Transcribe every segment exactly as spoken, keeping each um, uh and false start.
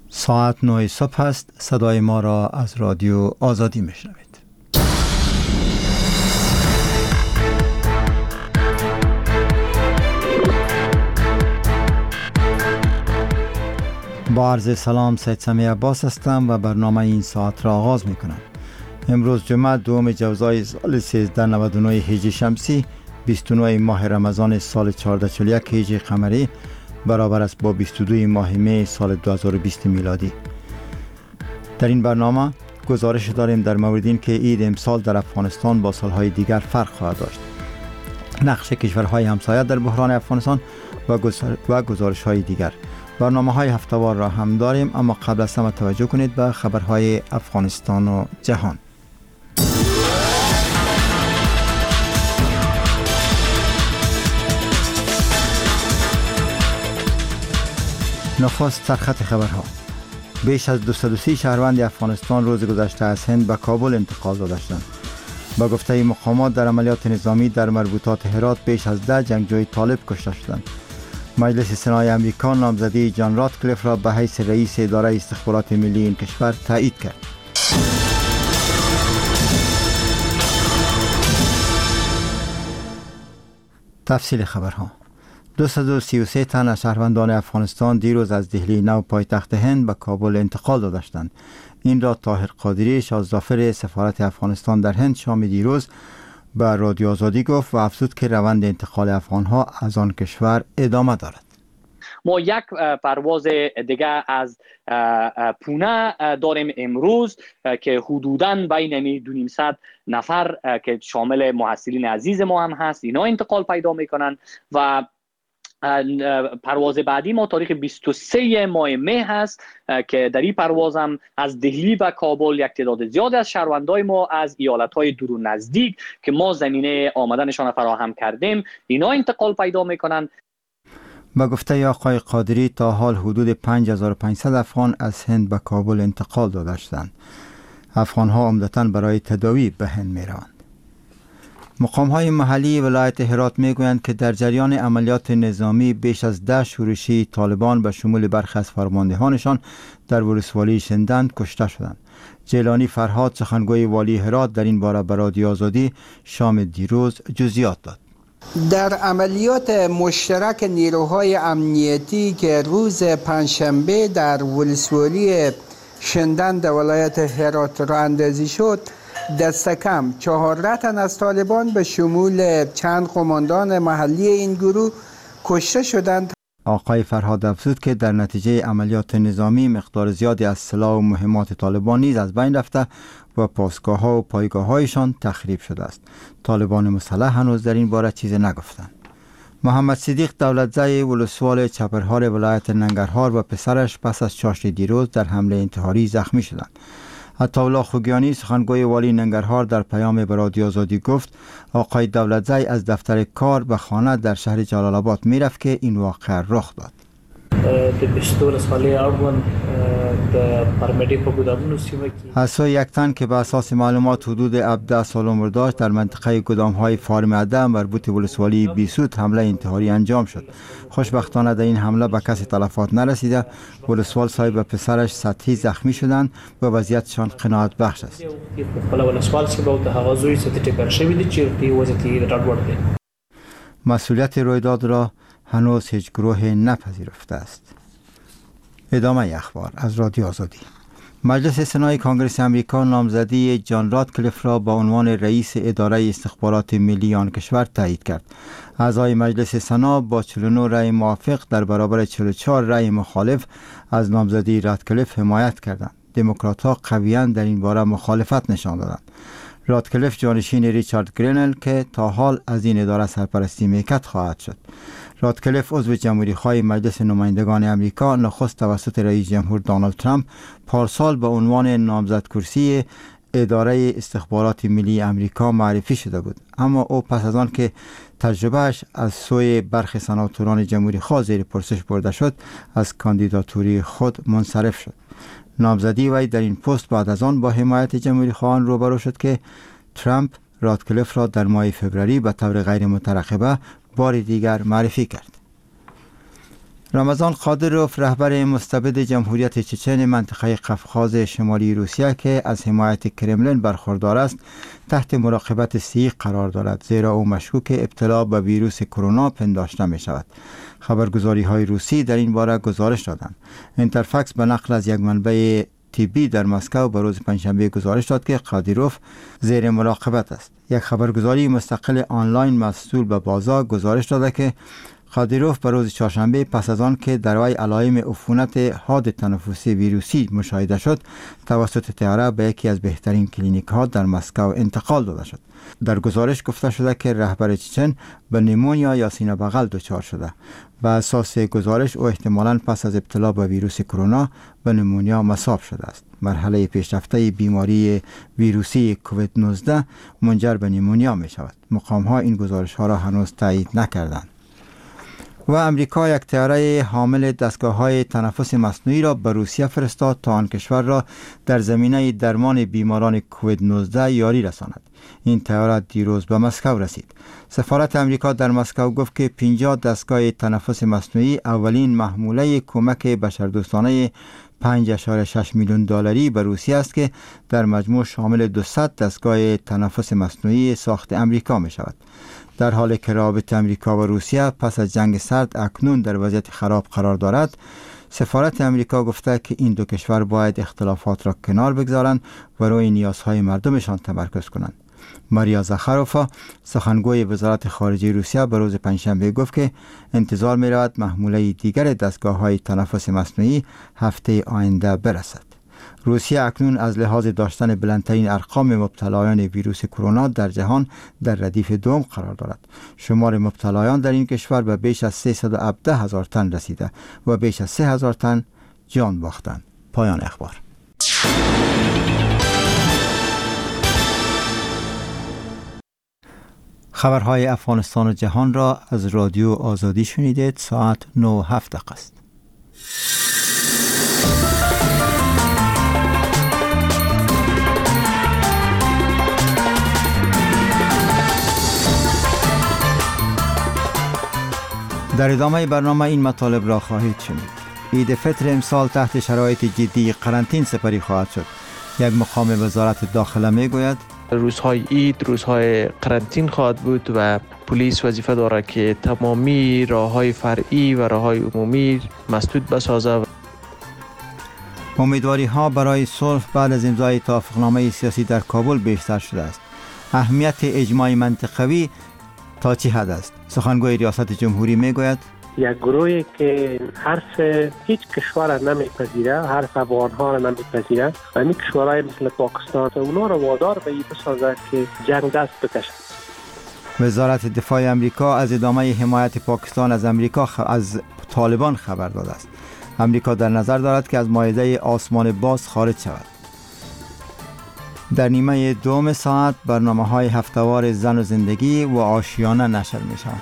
ساعت نه صبح است. صدای ما را از رادیو آزادی میشنوید. با عرض سلام، سید سمیع عباس هستم و برنامه این ساعت را آغاز میکنم. امروز جمعه دوم جوزای سال سیزده نود و نه هجری شمسی، بیست و نه ماه رمضان سال چهارصد و چهل و یک هجری قمری، برابر است با بیست و دو ماه می سال دو هزار و بیست میلادی. در این برنامه گزارش داریم در مورد این که عید امسال در افغانستان با سالهای دیگر فرق خواهد داشت، نقش کشورهای همسایه در بحران افغانستان و گزارش های دیگر. برنامه های هفته‌وار را هم داریم، اما قبل از همه توجه کنید به خبرهای افغانستان و جهان. نخست سرخط خبرها. بیش از دویست و سی شهروند افغانستان روز گذشته از هند به کابل انتقال داده شدند. با گفته مقامات در عملیات نظامی در مربوطات هرات بیش از ده جنگجوی طالب کشته شدند. مجلس سنای امریکا نامزدی جان راتکلیف را به حیث رئیس اداره استخبارات ملی این کشور تایید کرد. تفصیل خبرها. دویست و سی و سه تن از شهروندان افغانستان دیروز از دهلی نو پایتخت هند به کابل انتقال داده شدند. این را طاهر قادری، شاهزادفر سفارت افغانستان در هند، شام دیروز به رادیو آزادی گفت و افزود که روند انتقال افغانها از آن کشور ادامه دارد. ما یک پرواز دیگه از پونه داریم امروز که حدوداً بین دو نهصد نفر که شامل محصلین عزیز ما هم هست، اینا انتقال پیدا میکنن و پرواز بعدی ما تاریخ بیست و سه ماه می هست که در این پرواز هم از دهلی و کابل یک تعداد زیاد از شهروندای ما از ایالت‌های دور و نزدیک که ما زمینه آمدنشان فراهم کردیم اینا انتقال پیدا میکنن. با گفته آقای قادری تا حال حدود پنج هزار و پانصد افغان از هند به کابل انتقال داده شدند. افغان‌ها عمدتاً برای تداوی به هند می‌روند. مقام‌های محلی ولایت هرات می‌گویند که در جریان عملیات نظامی بیش از ده شورشی طالبان به شمول برخی از فرماندهانشان در ولسوالی شندند کشته شدند. جیلانی فرهاد، سخنگوی والی هرات، در این باره به رادیو آزادی شام دیروز جزئیات داد. در عملیات مشترک نیروهای امنیتی که روز پنجشنبه در ولسوالی شندند ولایت هرات راه اندازی شد، دست کم چهارده تن از طالبان به شمول چند قماندان محلی این گروه کشته شدند. آقای فرهاد افزود که در نتیجه عملیات نظامی مقدار زیادی از سلاح و مهمات طالبان نیز از بین رفته و پاسگاه ها و پایگاه هایشان تخریب شده است. طالبان مسلح هنوز در این باره چیزی نگفتند. محمد صدیق دولتزای ولسوال چپرهار ولایت ننگرهار و پسرش پس از چاشت دیروز در حمله انتحاری زخمی شدند. عطاالله خوگیانی، سخنگوی والی ننگرهار، در پیام به رادیو آزادی گفت آقای دولتزای از دفتر کار به خانه در شهر جلال آباد میرفت که این واقعه رخ داد. از سوی یک تن که به اساس معلومات حدود هفده سال عمر داشت در منطقه گدام‌های فارم عده مربوط ولسوالی بیسود حمله انتحاری انجام شد. خوشبختانه در این حمله به کسی تلفات نرسیده. ولسوال صاحب و پسرش سطحی زخمی شدند و وضعیتشان قناعت بخش است. مسئولیت رویداد را هنوز هیچ گروه نپذیرفته است. ادامه اخبار از رادیو آزادی. مجلس سنای کنگره امریکا نامزدی جان راتکلیف را به عنوان رئیس اداره استخبارات ملی آن کشور تایید کرد. اعضای مجلس سنا با چهل و نه رأی موافق در برابر چهل و چهار رأی مخالف از نامزدی راتکلیف حمایت کردند. دموکرات‌ها قویاً در این باره مخالفت نشان دادند. راتکلیف جانشین ریچارد گرینل که تا حال از این اداره سرپرستی میکرد خواهد شد. راتکلیف عضو جمهوری‌خواه مجلس نمایندگان امریکا نخست توسط رئیس جمهور دونالد ترامپ پارسال به عنوان نامزد کرسی اداره استخبارات ملی امریکا معرفی شده بود، اما او پس از آن که تجربهش از سوی برخی سناتوران جمهوری‌خواه زیر پرسش برده شد از کاندیداتوری خود منصرف شد. نامزدی وی در این پست بعد از آن با حمایت جمهوری‌خواهان روبرو شد که ترامپ راتکلیف را در ماه فوریه به طور غیر مترقبه بار دیگر معرفی کرد. رمضان قادروف رهبر مستبد جمهوریت چچن منطقه قفقاز شمالی روسیه که از حمایت کرملین برخوردار است تحت مراقبت سی قرار دارد، زیرا او مشکوک ابتلا به ویروس کرونا پنداشته می شود. خبرگزاری های روسی در این باره گزارش دادند. اینترفکس به نقل از یک منبع تیبی در مسکو به روز پنجشنبه گزارش داد که قادروف زیر مراقبت است. یک خبرگزاری مستقل آنلاین مسئول به بازار گزارش داده که قادروف به روز چهارشنبه پس از آن که در وی علائم عفونت حاد تنفسی ویروسی مشاهده شد توسط طیاره به یکی از بهترین کلینیک ها در مسکو انتقال داده شد. در گزارش گفته شده که رهبر چچن به نیمونیا یا سینه بغل دچار شده. بر اساس گزارش او احتمالاً پس از ابتلا به ویروس کرونا به نیمونیا مصاب شده است. مرحله پیشرفته بیماری ویروسی کووید نوزده منجر به نیمونیا می شود. مقام ها این گزارش ها را هنوز تایید نکردند. و امریکا یک طیاره حامل دستگاه‌های تنفس مصنوعی را به روسیه فرستاد تا آن کشور را در زمینه درمان بیماران کووید نوزده یاری رساند. این طیاره دیروز به مسکو رسید. سفارت امریکا در مسکو گفت که پنجاه دستگاه تنفس مصنوعی اولین محموله کمک بشردوستانه پنج ممیز شش میلیون دلاری به روسیه است که در مجموع شامل دویست دستگاه تنفس مصنوعی ساخت امریکا می شود. در حالی که رابطه امریکا و روسیه پس از جنگ سرد اکنون در وضعیت خراب قرار دارد، سفارت امریکا گفته که این دو کشور باید اختلافات را کنار بگذارند و روی نیازهای مردمشان تمرکز کنند. ماریا زخاروفا سخنگوی وزارت خارجه روسیه به روز پنجشنبه گفت که انتظار می رود محموله دیگر دستگاه‌های تنفس مصنوعی هفته آینده برسد. روسیه اکنون از لحاظ داشتن بلندترین ارقام مبتلایان ویروس کرونا در جهان در ردیف دوم قرار دارد. شمار مبتلایان در این کشور به بیش از سیصد و هفده هزار تن رسیده و بیش از سه هزار تن جان باختند. پایان اخبار. خبرهای افغانستان و جهان را از رادیو آزادی شنیدید. ساعت نه و هفت دقیقه است. در ادامه برنامه این مطالب را خواهید شنید. عید فطر امسال تحت شرایط جدی قرنطین سپری خواهد شد. یک مقام وزارت داخله می گوید روزهای عید روزهای قرنطین خواهد بود و پلیس وظیفه دارد که تمامی راههای فرعی و راههای عمومی مسدود بسازد. امیدواری ها برای صلح بعد از امضای توافقنامه سیاسی در کابل بیشتر شده است. اهمیت اجماع منطقوی تا چه حد است؟ سخنگوی ریاست جمهوری می گوید یک گروهی که حرف هیچ کشور را نمیپذیره، حرف افغانها را نمیپذیره و این کشورهای مثل پاکستان اونا را وادار به این بسازه که جنگ دست بکشند. وزارت دفاع امریکا از ادامه حمایت پاکستان از امریکا خ... از طالبان خبر داده است. امریکا در نظر دارد که از مائده آسمان باز خارج شود. در نیمه دوم ساعت برنامه‌های هفته‌وار زن و زندگی و آشیانه نشر می‌شوند.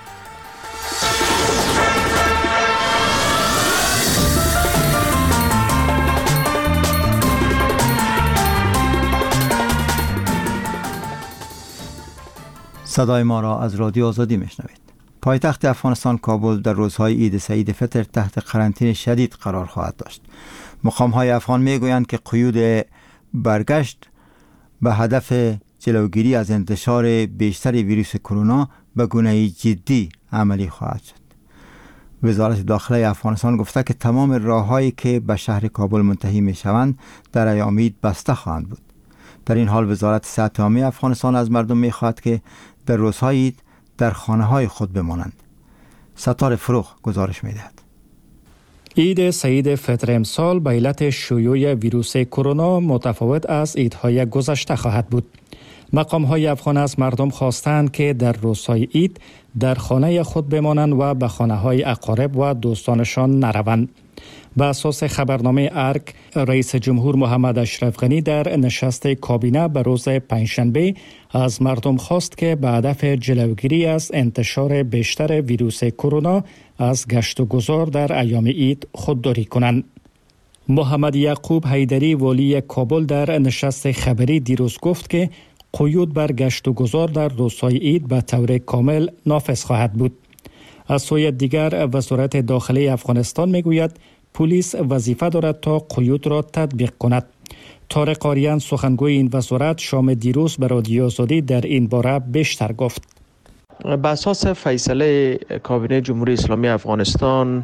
صدای ما را از رادیو آزادی میشنوید. پایتخت افغانستان کابل در روزهای عید سعید فطر تحت قرنطینه شدید قرار خواهد داشت. مقام‌های افغان میگویند که قیود برگشت به هدف جلوگیری از انتشار بیشتر ویروس کرونا به گونه جدی عملی خواهد شد. وزارت داخله افغانستان گفته که تمام راه‌هایی که به شهر کابل منتهی می‌شوند در ایام عید بسته خواهند بود. در این حال وزارت صحت عامه افغانستان از مردم می‌خواهد که در روزهای عید در خانه‌های خود بمانند. ستار فروغ گزارش می‌دهد. عید سعید فطر امسال به علت شیوع ویروس کرونا متفاوت از عیدهای گذشته خواهد بود. مقام‌های افغان از مردم خواستند که در روزهای عید در خانه خود بمانند و به خانه‌های اقارب و دوستانشان نروند. به اساس خبرنامه ارگ، رئیس جمهور محمد اشرف غنی در نشست کابینه به روز پنجشنبه از مردم خواست که به هدف جلوگیری از انتشار بیشتر ویروس کرونا از گشت و گذار در ایام عید خودداری کنند. محمد یعقوب حیدری والی کابل در نشست خبری دیروز گفت که قیود بر گشت و گذار در روزهای عید به طور کامل نافذ خواهد بود. از سوی دیگر وزارت داخلی افغانستان میگوید پلیس وظیفه دارد تا قیود را تطبیق کند. طارق قاریان سخنگوی این وزارت شام دیروز به رادیو آزادی در این باره بیشتر گفت. بر اساس فیصله کابینه جمهوری اسلامی افغانستان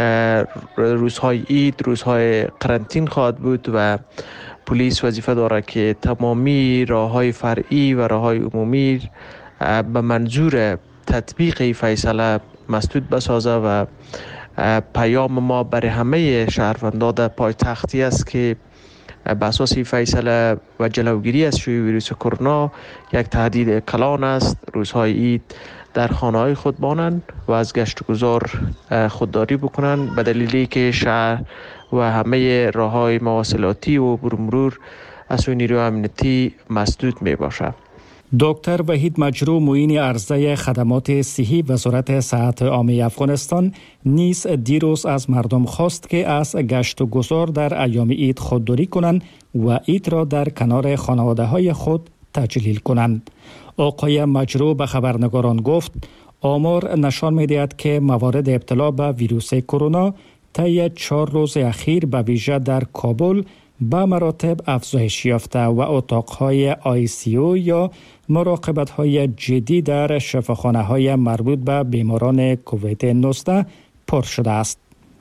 روزهای عید روزهای قرنطین خواهد بود و پلیس وظیفه دارد که تمامی راههای فرعی و راههای عمومی به منظور تطبیق فیصله مسدود بسازه و پیام ما برای همه شهروندان در پایتختی است که به اساس فیصله و جلوگیری از شیوع ویروس کرونا یک تهدید کلان است. روزهای عید در خانه‌های خود مانند و از گشت و گذار خودداری بکنند به دلیلی که شهر و همه راه‌های مواصلاتی و مرور از سوی نیروی امنیتی مسدود می باشد. دکتر وحید مجرو معین عرضه خدمات صحی وزارت صحت عامه افغانستان نیز دیروز از مردم خواست که از گشت و گذار در ایام عید خودداری کنند و عید را در کنار خانواده های خود تجلیل کنند. آقای مجرو به خبرنگاران گفت آمار نشان می‌دهد که موارد ابتلا به ویروس کرونا طی چهار روز اخیر به ویژه در کابل به مراتب افزایش یافته و اتاق‌های آی سی او یا مراقبت‌های جدی در شفاخانه‌های مربوط به بیماران کووید نوزده پر شده است.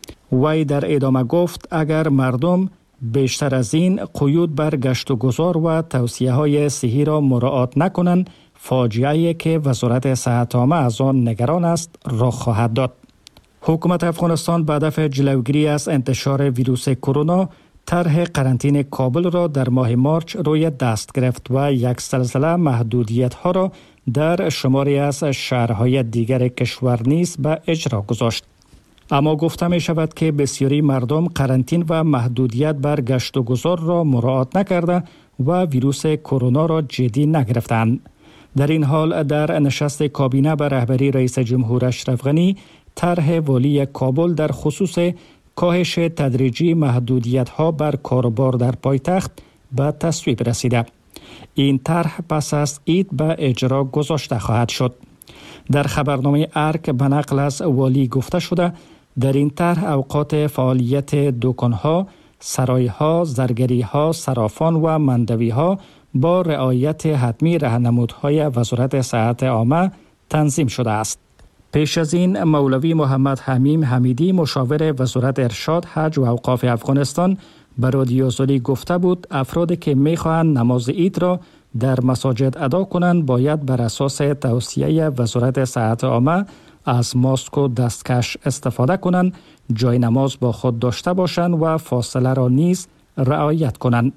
وی در ادامه گفت اگر مردم بیشتر از این قیود بر گشت و گذار و توصیه‌های صحی را مراعات نکنند، فاجعه‌ای که وزارت صحت عامه از آن نگران است رخ خواهد داد. حکومت افغانستان به هدف جلوگیری از انتشار ویروس کرونا طرح قرنطینه کابل را در ماه مارچ روی دست گرفت و یک سلسله محدودیت‌ها را در شماری از شهرهای دیگر کشور نیز به اجرا گذاشت. اما گفته می شود که بسیاری مردم قرنطین و محدودیت بر گشت و گذار را مراعات نکرده و ویروس کرونا را جدی نگرفتند. در این حال در نشست کابینه به رهبری رئیس جمهور اشرف غنی طرح والی کابل در خصوص کاهش تدریجی محدودیت‌ها بر کاروبار در پایتخت به تصویب رسیده. این طرح پس از عید به اجرا گذاشته خواهد شد. در خبرنامه ارک به نقل از والی گفته شده در این طرح اوقات فعالیت دکان‌ها، سرای‌ها، زرگری‌ها، صرافان و مندوی‌ها با رعایت حتمی راهنمودهای وزارت صحت عامه تنظیم شده است. پیش از این مولوی محمد حمیم حمیدی مشاور وزارت ارشاد، حج و اوقاف افغانستان به رادیو آزادی گفته بود افرادی که می‌خواهند نماز عید را در مساجد ادا کنند باید بر اساس توصیه وزارت صحت عامه از ماسک و دستکش استفاده کنند، جای نماز با خود داشته باشند و فاصله را نیز رعایت کنند.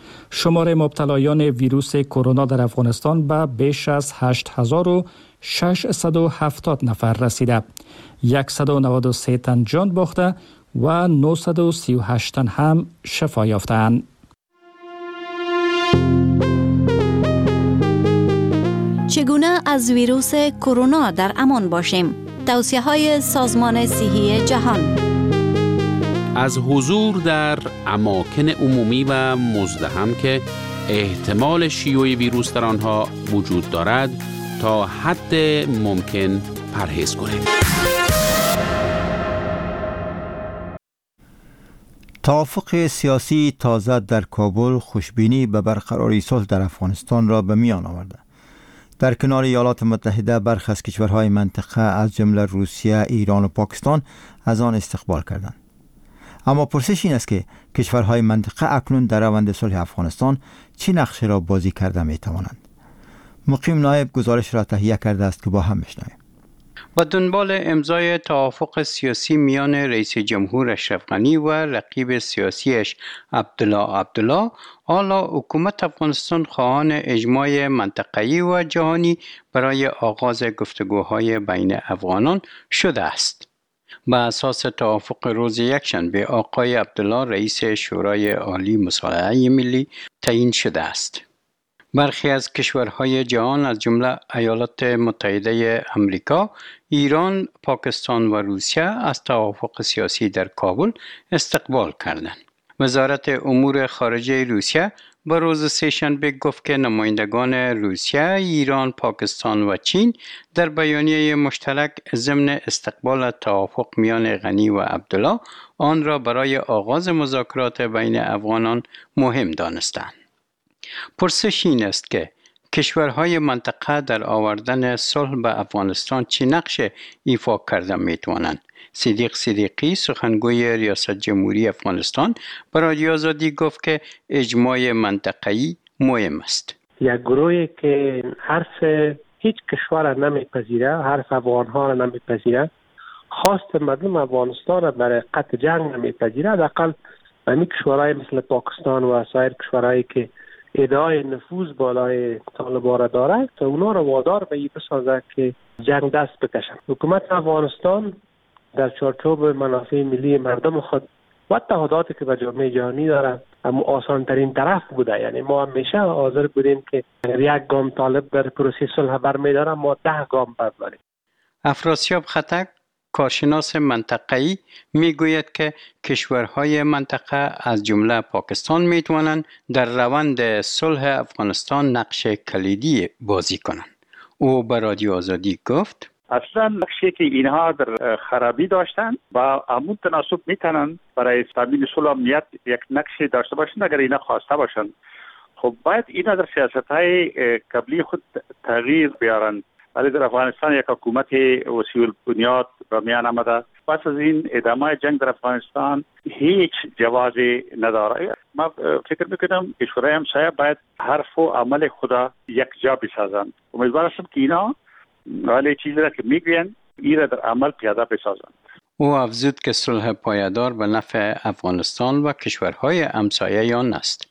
شمار مبتلایان ویروس کرونا در افغانستان به بیش از هشت هزار و ششصد و هفتاد نفر رسیده. صد و نود و سه تن جان باخته و نهصد و سی و هشت تن هم شفا یافتند. چگونه از ویروس کرونا در امان باشیم؟ توصیه‌های سازمان صحی جهان. از حضور در اماکن عمومی و مزدحم که احتمال شیوع ویروس در آنها وجود دارد تا حد ممکن پرهیز کنید. توافق سیاسی تازه در کابل خوشبینی به برقراری صلح در افغانستان را به میان آورده. در کنار ایالات متحده برخی از کشورهای منطقه از جمله روسیه، ایران و پاکستان از آن استقبال کردند. اما پرسش این است که کشورهای منطقه اکنون در روند صلح افغانستان چه نقشی را بازی کرده می توانند؟ مقیم نایب گزارش را تهیه کرده است که با هم بشنویم. با دنبال امضای توافق سیاسی میان رئیس جمهور اشرف غنی و رقیب سیاسیش عبدالله عبدالله، حالا حکومت افغانستان خواهان اجماع منطقه‌ای و جهانی برای آغاز گفتگوهای بین افغانان شده است. به اساس توافق روز یکشنبه آقای عبدالله رئیس شورای عالی مصالحه ملی تعیین شده است. برخی از کشورهای جهان از جمله ایالات متحده آمریکا، ایران، پاکستان و روسیه از توافق سیاسی در کابل استقبال کردند. وزارت امور خارجه روسیه به روز سه‌شنبه گفت که نمایندگان روسیه، ایران، پاکستان و چین در بیانیه مشترک ضمن استقبال توافق میان غنی و عبدالله آن را برای آغاز مذاکرات بین افغانان مهم دانستند. پرسش این است که کشورهای منطقه در آوردن صلح به افغانستان چه نقش ایفا کرده میتوانند؟ صدیق صدیقی سخنگوی ریاست جمهوری افغانستان به رادیو آزادی گفت که اجماع منطقه‌ای مهم است. یک گروهی که حرف هیچ کشور نمیپذیره، حرف افغانها را نمیپذیره، خواست مردم افغانستان را برای قطع جنگ نمیپذیره، حداقل همین کشورهای مثل پاکستان و سایر کشورهایی که ادعای نفوذ بالای طالبان را داره تا اونا را وادار به این بسازه که جنگ دست بکشن. حکومت افغانستان در چارچوب منافع ملی مردم خود و تعهداتی که به جامعه جهانی داره اما آسان ترین طرف بوده. یعنی ما همیشه حاضر بودیم که یک گام طالب در پروسه صلح برمی‌داره، ما ده گام برداریم. افراسیاب خطک کارشناس منطقه‌ای میگوید که کشورهای منطقه از جمله پاکستان میتوانند در روند صلح افغانستان نقش کلیدی بازی کنند. او به رادیو آزادی گفت اصلا نقشی که اینها در خرابی داشتن با همون تناسب میتونن برای تامین صلح و امنیت یک نقشی داشته باشند اگر اینا خواسته باشند. خب باید اینا در سیاست‌های قبلی خود تغییر بیارن. ولی در افغانستان یک حکومت وسیع البنیاد به میان آمده. پس از این ادامه جنگ در افغانستان هیچ جوازی نداره. ما فکر میکنم کشورهای همسایه باید حرف و عمل خدا یک جا بسازند. امیدوار هستم که اینا ولی چیزی را که میگوین این را در عمل پیاده بسازند. او افزود که صلح پایدار به نفع افغانستان و کشورهای همسایه آن است.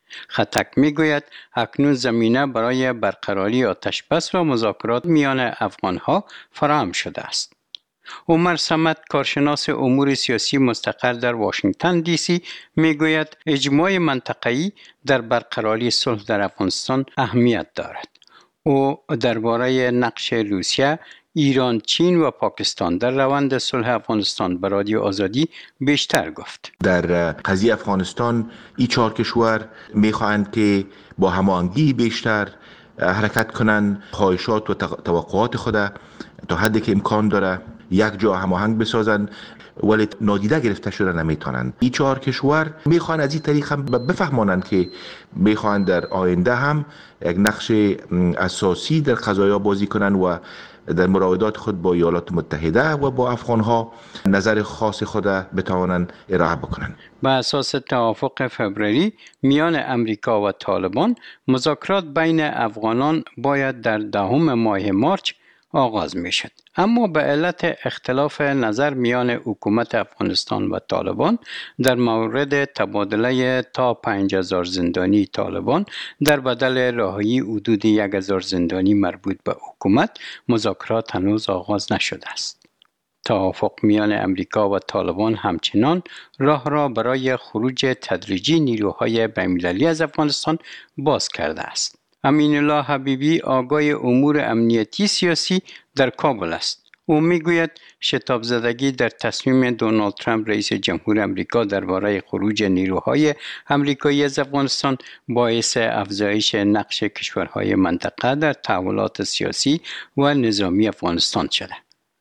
خطک میگوید اکنون زمینه برای برقراری آتشبس و مذاکرات میان افغانها فراهم شده است. عمر صمد کارشناس امور سیاسی مستقر در واشنگتن دی سی میگوید اجماع منطقه‌ای در برقراری صلح در افغانستان اهمیت دارد. او درباره نقش روسیه، ایران، چین و پاکستان در روند صلح افغانستان به رادیو آزادی بیشتر گفت. در قضیه افغانستان این چهار کشور میخواهند که با هماهنگی بیشتر حرکت کنند، خواهشات و توقعات خود تا حدی که امکان داره یک جا هماهنگ بسازند، ولی نادیده گرفته شده نمیتونند. این چهار کشور میخوان از این طریق هم بفهمانند که میخوان در آینده هم یک نقش اساسی در قضایا بازی کنند و در مراودات خود با ایالات متحده و با افغانها نظر خاص خود بتوانند ارائه بکنند. به اساس توافق فوریه میان امریکا و طالبان، مذاکرات بین افغانان باید در دهم ماه مارچ آغاز می شد. اما به علت اختلاف نظر میان حکومت افغانستان و طالبان در مورد تبادله تا پنج هزار زندانی طالبان در بدل رهایی حدود یک هزار زندانی مربوط به حکومت، مذاکرات هنوز آغاز نشده است. توافق میان امریکا و طالبان همچنان راه را برای خروج تدریجی نیروهای بین‌المللی از افغانستان باز کرده است. امین الله حبیبی آگاه امور امنیتی سیاسی در کابل است. او میگوید شتاب زدگی در تصمیم دونالد ترامپ رئیس جمهور امریکا درباره خروج نیروهای امریکایی از افغانستان باعث افزایش نقش کشورهای منطقه در تحولات سیاسی و نظامی افغانستان شده.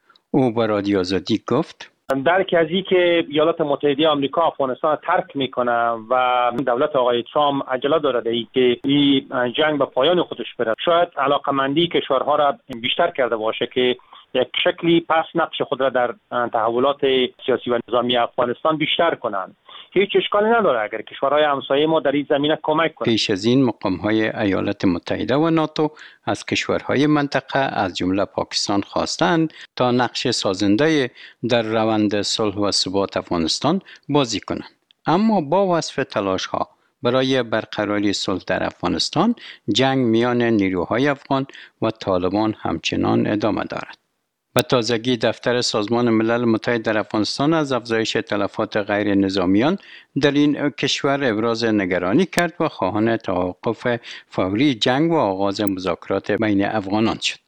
او به رادیو آزادی گفت درک از این که ایالات متحده آمریکا افغانستان ترک میکنه و دولت آقای ترامپ عجله داره ای که این جنگ به پایان خودش بره، شاید علاقمندی کشورها را بیشتر کرده باشه که یک شکلی پس نقش خود را در تحولات سیاسی و نظامی افغانستان بیشتر کنند. هیچ اشکالی نداره اگر کشورهای همسایه ما در این زمینه کمک کنند. پیش از این مقام‌های ایالات متحده و ناتو از کشورهای منطقه از جمله پاکستان خواستند تا نقش سازنده در روند صلح و ثبات افغانستان بازی کنند. اما با وصف تلاش‌ها برای برقراری صلح در افغانستان، جنگ میان نیروهای افغان و طالبان همچنان ادامه دارد. به تازگی دفتر سازمان ملل متحد در افغانستان از افزایش تلفات غیر نظامیان در این کشور ابراز نگرانی کرد و خواهان توقف فوری جنگ و آغاز مذاکرات بین افغانان شد.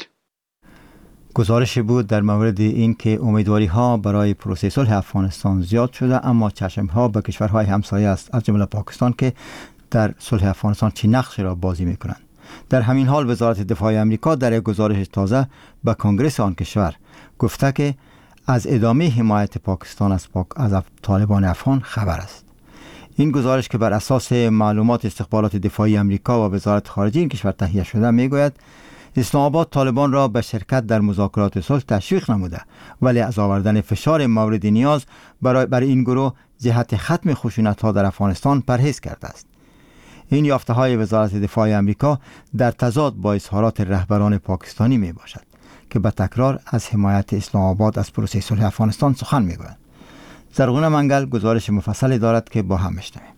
گزارشی بود در مورد این که امیدواری ها برای پروسه صلح افغانستان زیاد شده، اما چشم ها به کشورهای همسایه است، از جمله پاکستان که در صلح افغانستان چه نقشی را بازی میکنند. در همین حال وزارت دفاع آمریکا در یک گزارش تازه به کنگره آن کشور گفته که از ادامه حمایت پاکستان از, پاک... از طالبان افغان خبر است. این گزارش که بر اساس معلومات استخبارات دفاعی آمریکا و وزارت خارجه این کشور تهیه شده میگوید اسلام آباد طالبان را به شرکت در مذاکرات صلح تشویق نموده، ولی از آوردن فشار مورد نیاز برای بر این گروه جهت ختم خشونت‌ها در افغانستان پرهیز کرده است. این یافته های وزارت دفاع آمریکا در تضاد با اظهارات رهبران پاکستانی می باشد که به تکرار از حمایت اسلام آباد از پروسه صلح افغانستان سخن می گویند. زرغون منگل گزارش مفصلی دارد که با هم میشنویم.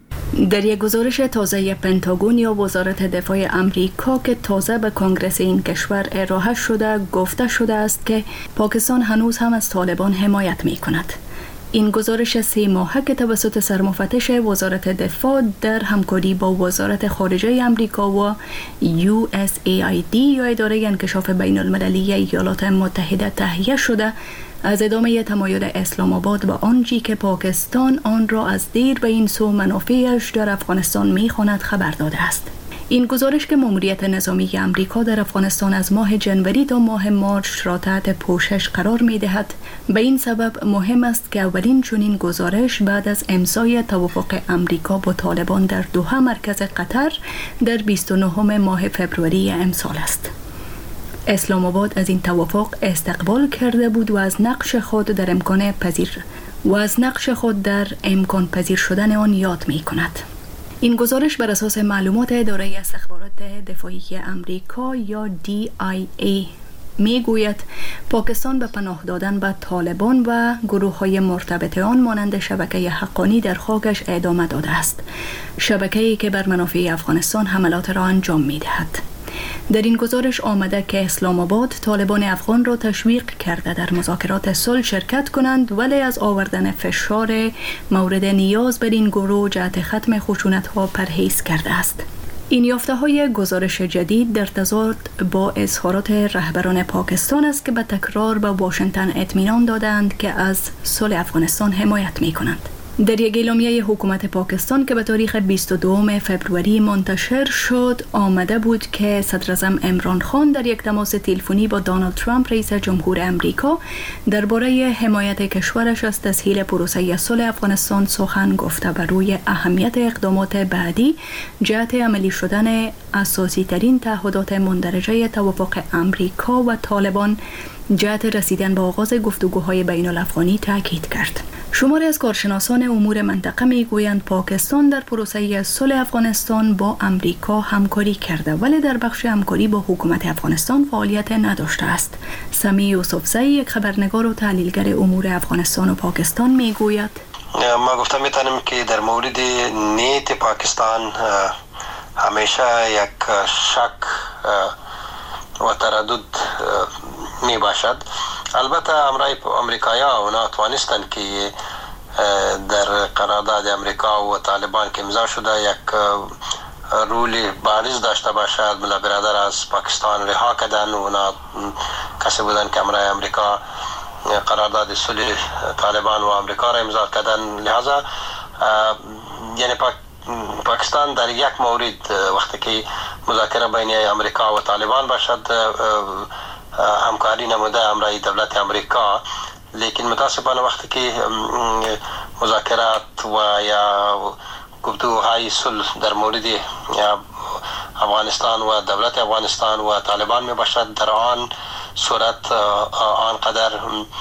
در یک گزارش تازه پنتاگون یا وزارت دفاع آمریکا که تازه به کنگره این کشور ارائه شده گفته شده است که پاکستان هنوز هم از طالبان حمایت می کند. این گزارش سه ماهه که توسط سرمفتش وزارت دفاع در همکاری با وزارت خارجه آمریکا و یو اس ای آی دی یا اداره انکشاف بین المللی ایالات متحده تهیه شده، از ادامه تمایل اسلام آباد و آنچه که پاکستان آن را از دیر به این سو منافعش در افغانستان می‌خواند خبر داده است. این گزارش که ماموریت نظامی آمریکا در افغانستان از ماه جنوری تا ماه مارچ را تحت پوشش قرار می‌دهد، به این سبب مهم است که اولین چنین گزارش بعد از امضای توافق آمریکا با طالبان در دوحه مرکز قطر در بیست و نهم ماه فوریه امسال است. اسلام آباد از این توافق استقبال کرده بود و از نقش خود در امکان پذیر و از نقش خود در امکان پذیر شدن آن یاد می کند. این گزارش بر اساس معلومات اداره استخبارات دفاعی آمریکا یا دی آی ای می گوید پاکستان به پناه دادن به طالبان و گروه های مرتبط آن مانند شبکه حقانی در خاکش ادامه داده است، شبکه‌ای که بر منافع افغانستان حملات را انجام می دهد. در این گزارش آمده که اسلام آباد طالبان افغان را تشویق کرده در مذاکرات صلح شرکت کنند، ولی از آوردن فشار مورد نیاز بر این گروه جهت ختم خشونت‌ها پرهیز کرده است. این یافته های گزارش جدید در تضاد با اظهارات رهبران پاکستان است که به تکرار به واشنگتن اطمینان دادند که از صلح افغانستان حمایت می کنند. در یک اعلامیه حکومت پاکستان که به تاریخ بیست و دوم فوریه منتشر شد آمده بود که صدر اعظم عمران خان در یک تماس تلفنی با دونالد ترامپ رئیس جمهور آمریکا درباره حمایت کشورش از تسهیل پروسه صلح افغانستان سخن گفته و روی اهمیت اقدامات بعدی جهت عملی شدن اساسی ترین تعهدات مندرجه توافق آمریکا و طالبان جهت رسیدن به آغاز گفتگوهای بین الافغانی تاکید کرد. شماری از کارشناسان امور منطقه میگویند پاکستان در پروسه صلح افغانستان با آمریکا همکاری کرده، ولی در بخش همکاری با حکومت افغانستان فعالیت نداشته است. سمی یوسفزی، یک خبرنگار و تحلیلگر امور افغانستان و پاکستان میگوید ما گفتم میتونیم که در مورد نیت پاکستان همیشه یک شک و تردد می باشد. البته امرای امریکایی‌ها اونا توانستند که در قرارداد امریکا و طالبان که امضا شده یک رولی بارز داشته باشد. ملا برادر از پاکستان رها کردن، اونا کسی بودن که امرای امریکا قرارداد صلح طالبان و امریکا را امضا کردن. لحاظا یعنی پاک پاکستان در یک مورد وقتی که مذاکره بین امریکا و طالبان باشد همکاری نموده امرای دولت امریکا، لیکن متاسفانه وقتی که مذاکرات و یا گفتگوهای صلح در مورد افغانستان و دولت افغانستان و طالبان می باشد، در آن صورت آنقدر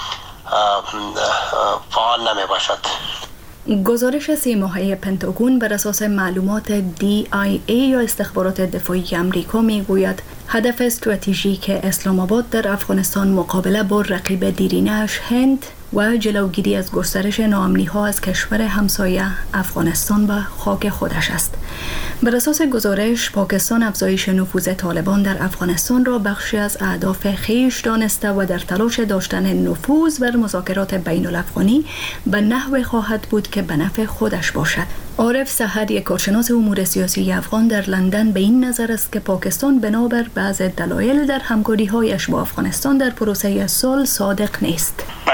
فعال نمی باشد. گزارش سی ماهه پنتاگون بر اساس معلومات دی آی ای یا استخبارات دفاعی آمریکا میگوید هدف استراتژیک اسلام آباد در افغانستان مقابله با رقیب دیرینه‌اش هند و جلوگیری از گسترش ناامنی‌ها از کشور همسایه افغانستان و خاک خودش است. بر اساس گزارش پاکستان افزایش نفوذ طالبان در افغانستان را بخشی از اهداف خویش دانسته و در تلاش داشتن نفوذ بر مذاکرات بین الافغانی به نحو خواهد بود که به نفع خودش باشد. عارف سحر، یک کارشناس امور سیاسی افغان در لندن، به این نظر است که پاکستان بنابر بعض دلایل در همکاری‌هایش با افغانستان در پروسه صلح صادق نیست. به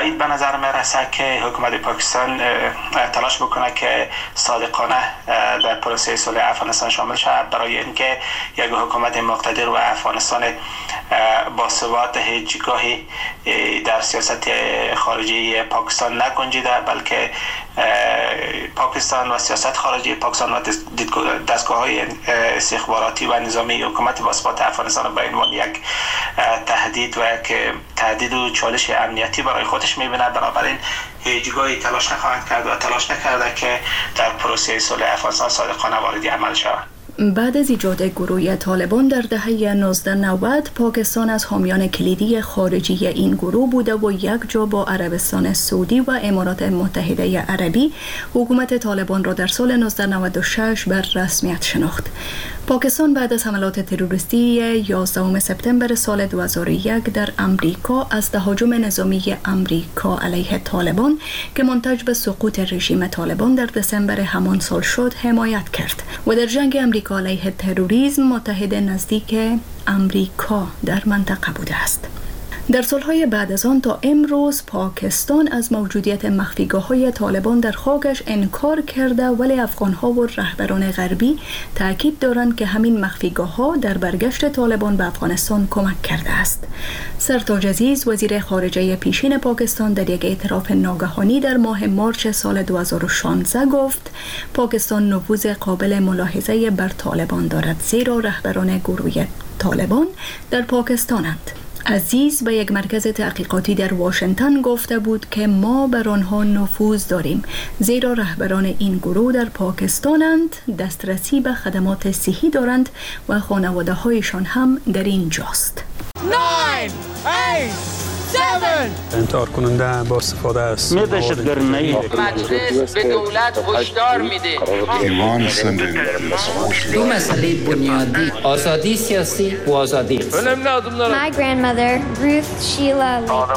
بعید به نظر میرسه که حکومت پاکستان تلاش بکنه که صادقانه در پروسه صلح افغانستان شامل شود، برای اینکه یک حکومت مقتدر و افغانستان با ثبات هیچ گاهی در سیاست خارجی پاکستان نگنجیده، بلکه پاکستان و سیاست خارجی پاکستان و دستگاه‌های استخباراتی و نظامی حکومت با ثبات افغانستان به عنوان یک تهدید و یک تهدید و چالش امنیتی برای خودش می‌بینه. بنابراین هیچگاهی تلاش نخواهد کرد و تلاش نکرده که در پروسه صلح افغانستان صادقانه وارد عمل شود. بعد از ایجاد گروه طالبان در دهه نوزده نود، پاکستان از حامیان کلیدی خارجی این گروه بوده و یک جا با عربستان سعودی و امارات متحده عربی حکومت طالبان را در سال نوزده نود و شش بر رسمیت شناخت. پاکستان بعد از حملات تروریستی یازدهم سپتامبر سال دو هزار و یک در امریکا از تهاجم نظامی امریکا علیه طالبان که منتج به سقوط رژیم طالبان در دسامبر همان سال شد حمایت کرد و در جنگ امریکا علیه تروریسم متحد نزدیک امریکا در منطقه بوده است. در سالهای بعد از آن تا امروز پاکستان از موجودیت مخفیگاه‌های طالبان در خاکش انکار کرده، ولی افغان‌ها و رهبران غربی تاکید دارند که همین مخفیگاه‌ها در برگشت طالبان به افغانستان کمک کرده است. سرتاج عزیز وزیر خارجه پیشین پاکستان در یک اعتراف ناگهانی در ماه مارچ سال دو هزار و شانزده گفت پاکستان نفوذ قابل ملاحظه بر طالبان دارد، زیرا رهبران گروه طالبان در پاکستانند. عزیز به یک مرکز تحقیقاتی در واشنگتن گفته بود که ما بر آنها نفوذ داریم، زیرا رهبران این گروه در پاکستانند، دسترسی به خدمات صحی دارند و خانواده هایشان هم در اینجاست. انتحار کننده با استفاده از مجلس به دولت هشدار میده دو مسئله بنیادی، آزادی سیاسی و آزادی اقتصادی. My grandmother Ruth Sheila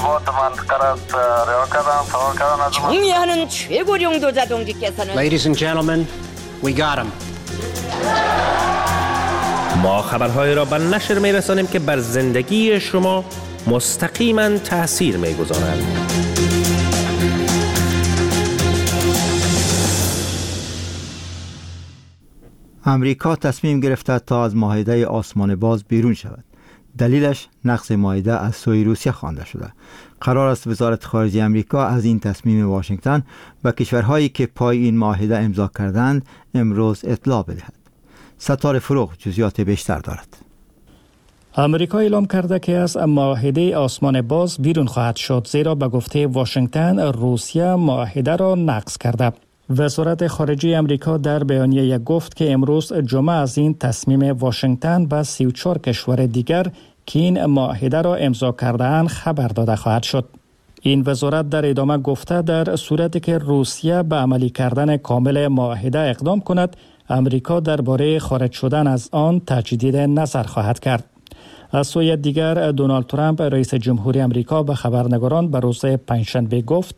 총리하는 최고령 도자 동지께서는 Ladies and gentlemen, we got him. ما خبرهای را به نشر میرسانیم که بر زندگی شما مستقیما تأثیر می‌گذارند. امریکا تصمیم گرفته تا از معاهده آسمان باز بیرون شود. دلیلش نقض معاهده از سوی روسیه خوانده شده. قرار است وزارت خارجه امریکا از این تصمیم واشنگتن به کشورهایی که پای این معاهده امضا کردند امروز اطلاع بدهد. ستاره فروغ جزئیات بیشتر دارد. امریکا اعلام کرده که از معاهده آسمان باز بیرون خواهد شد، زیرا به گفته واشنگتن روسیه معاهده را نقض کرده. وزارت خارجه امریکا در بیانیه گفت که امروز جمعه از این تصمیم واشنگتن به سی و چهار کشور دیگر که این معاهده را امضا کرده‌اند خبر داده خواهد شد. این وزارت در ادامه گفته در صورتی که روسیه به عملی کردن کامل معاهده اقدام کند، امریکا درباره خارج شدن از آن تجدید نظر خواهد کرد. از سوی دیگر دونالد ترامپ رئیس جمهوری امریکا به خبرنگاران به روز پنجشنبه گفت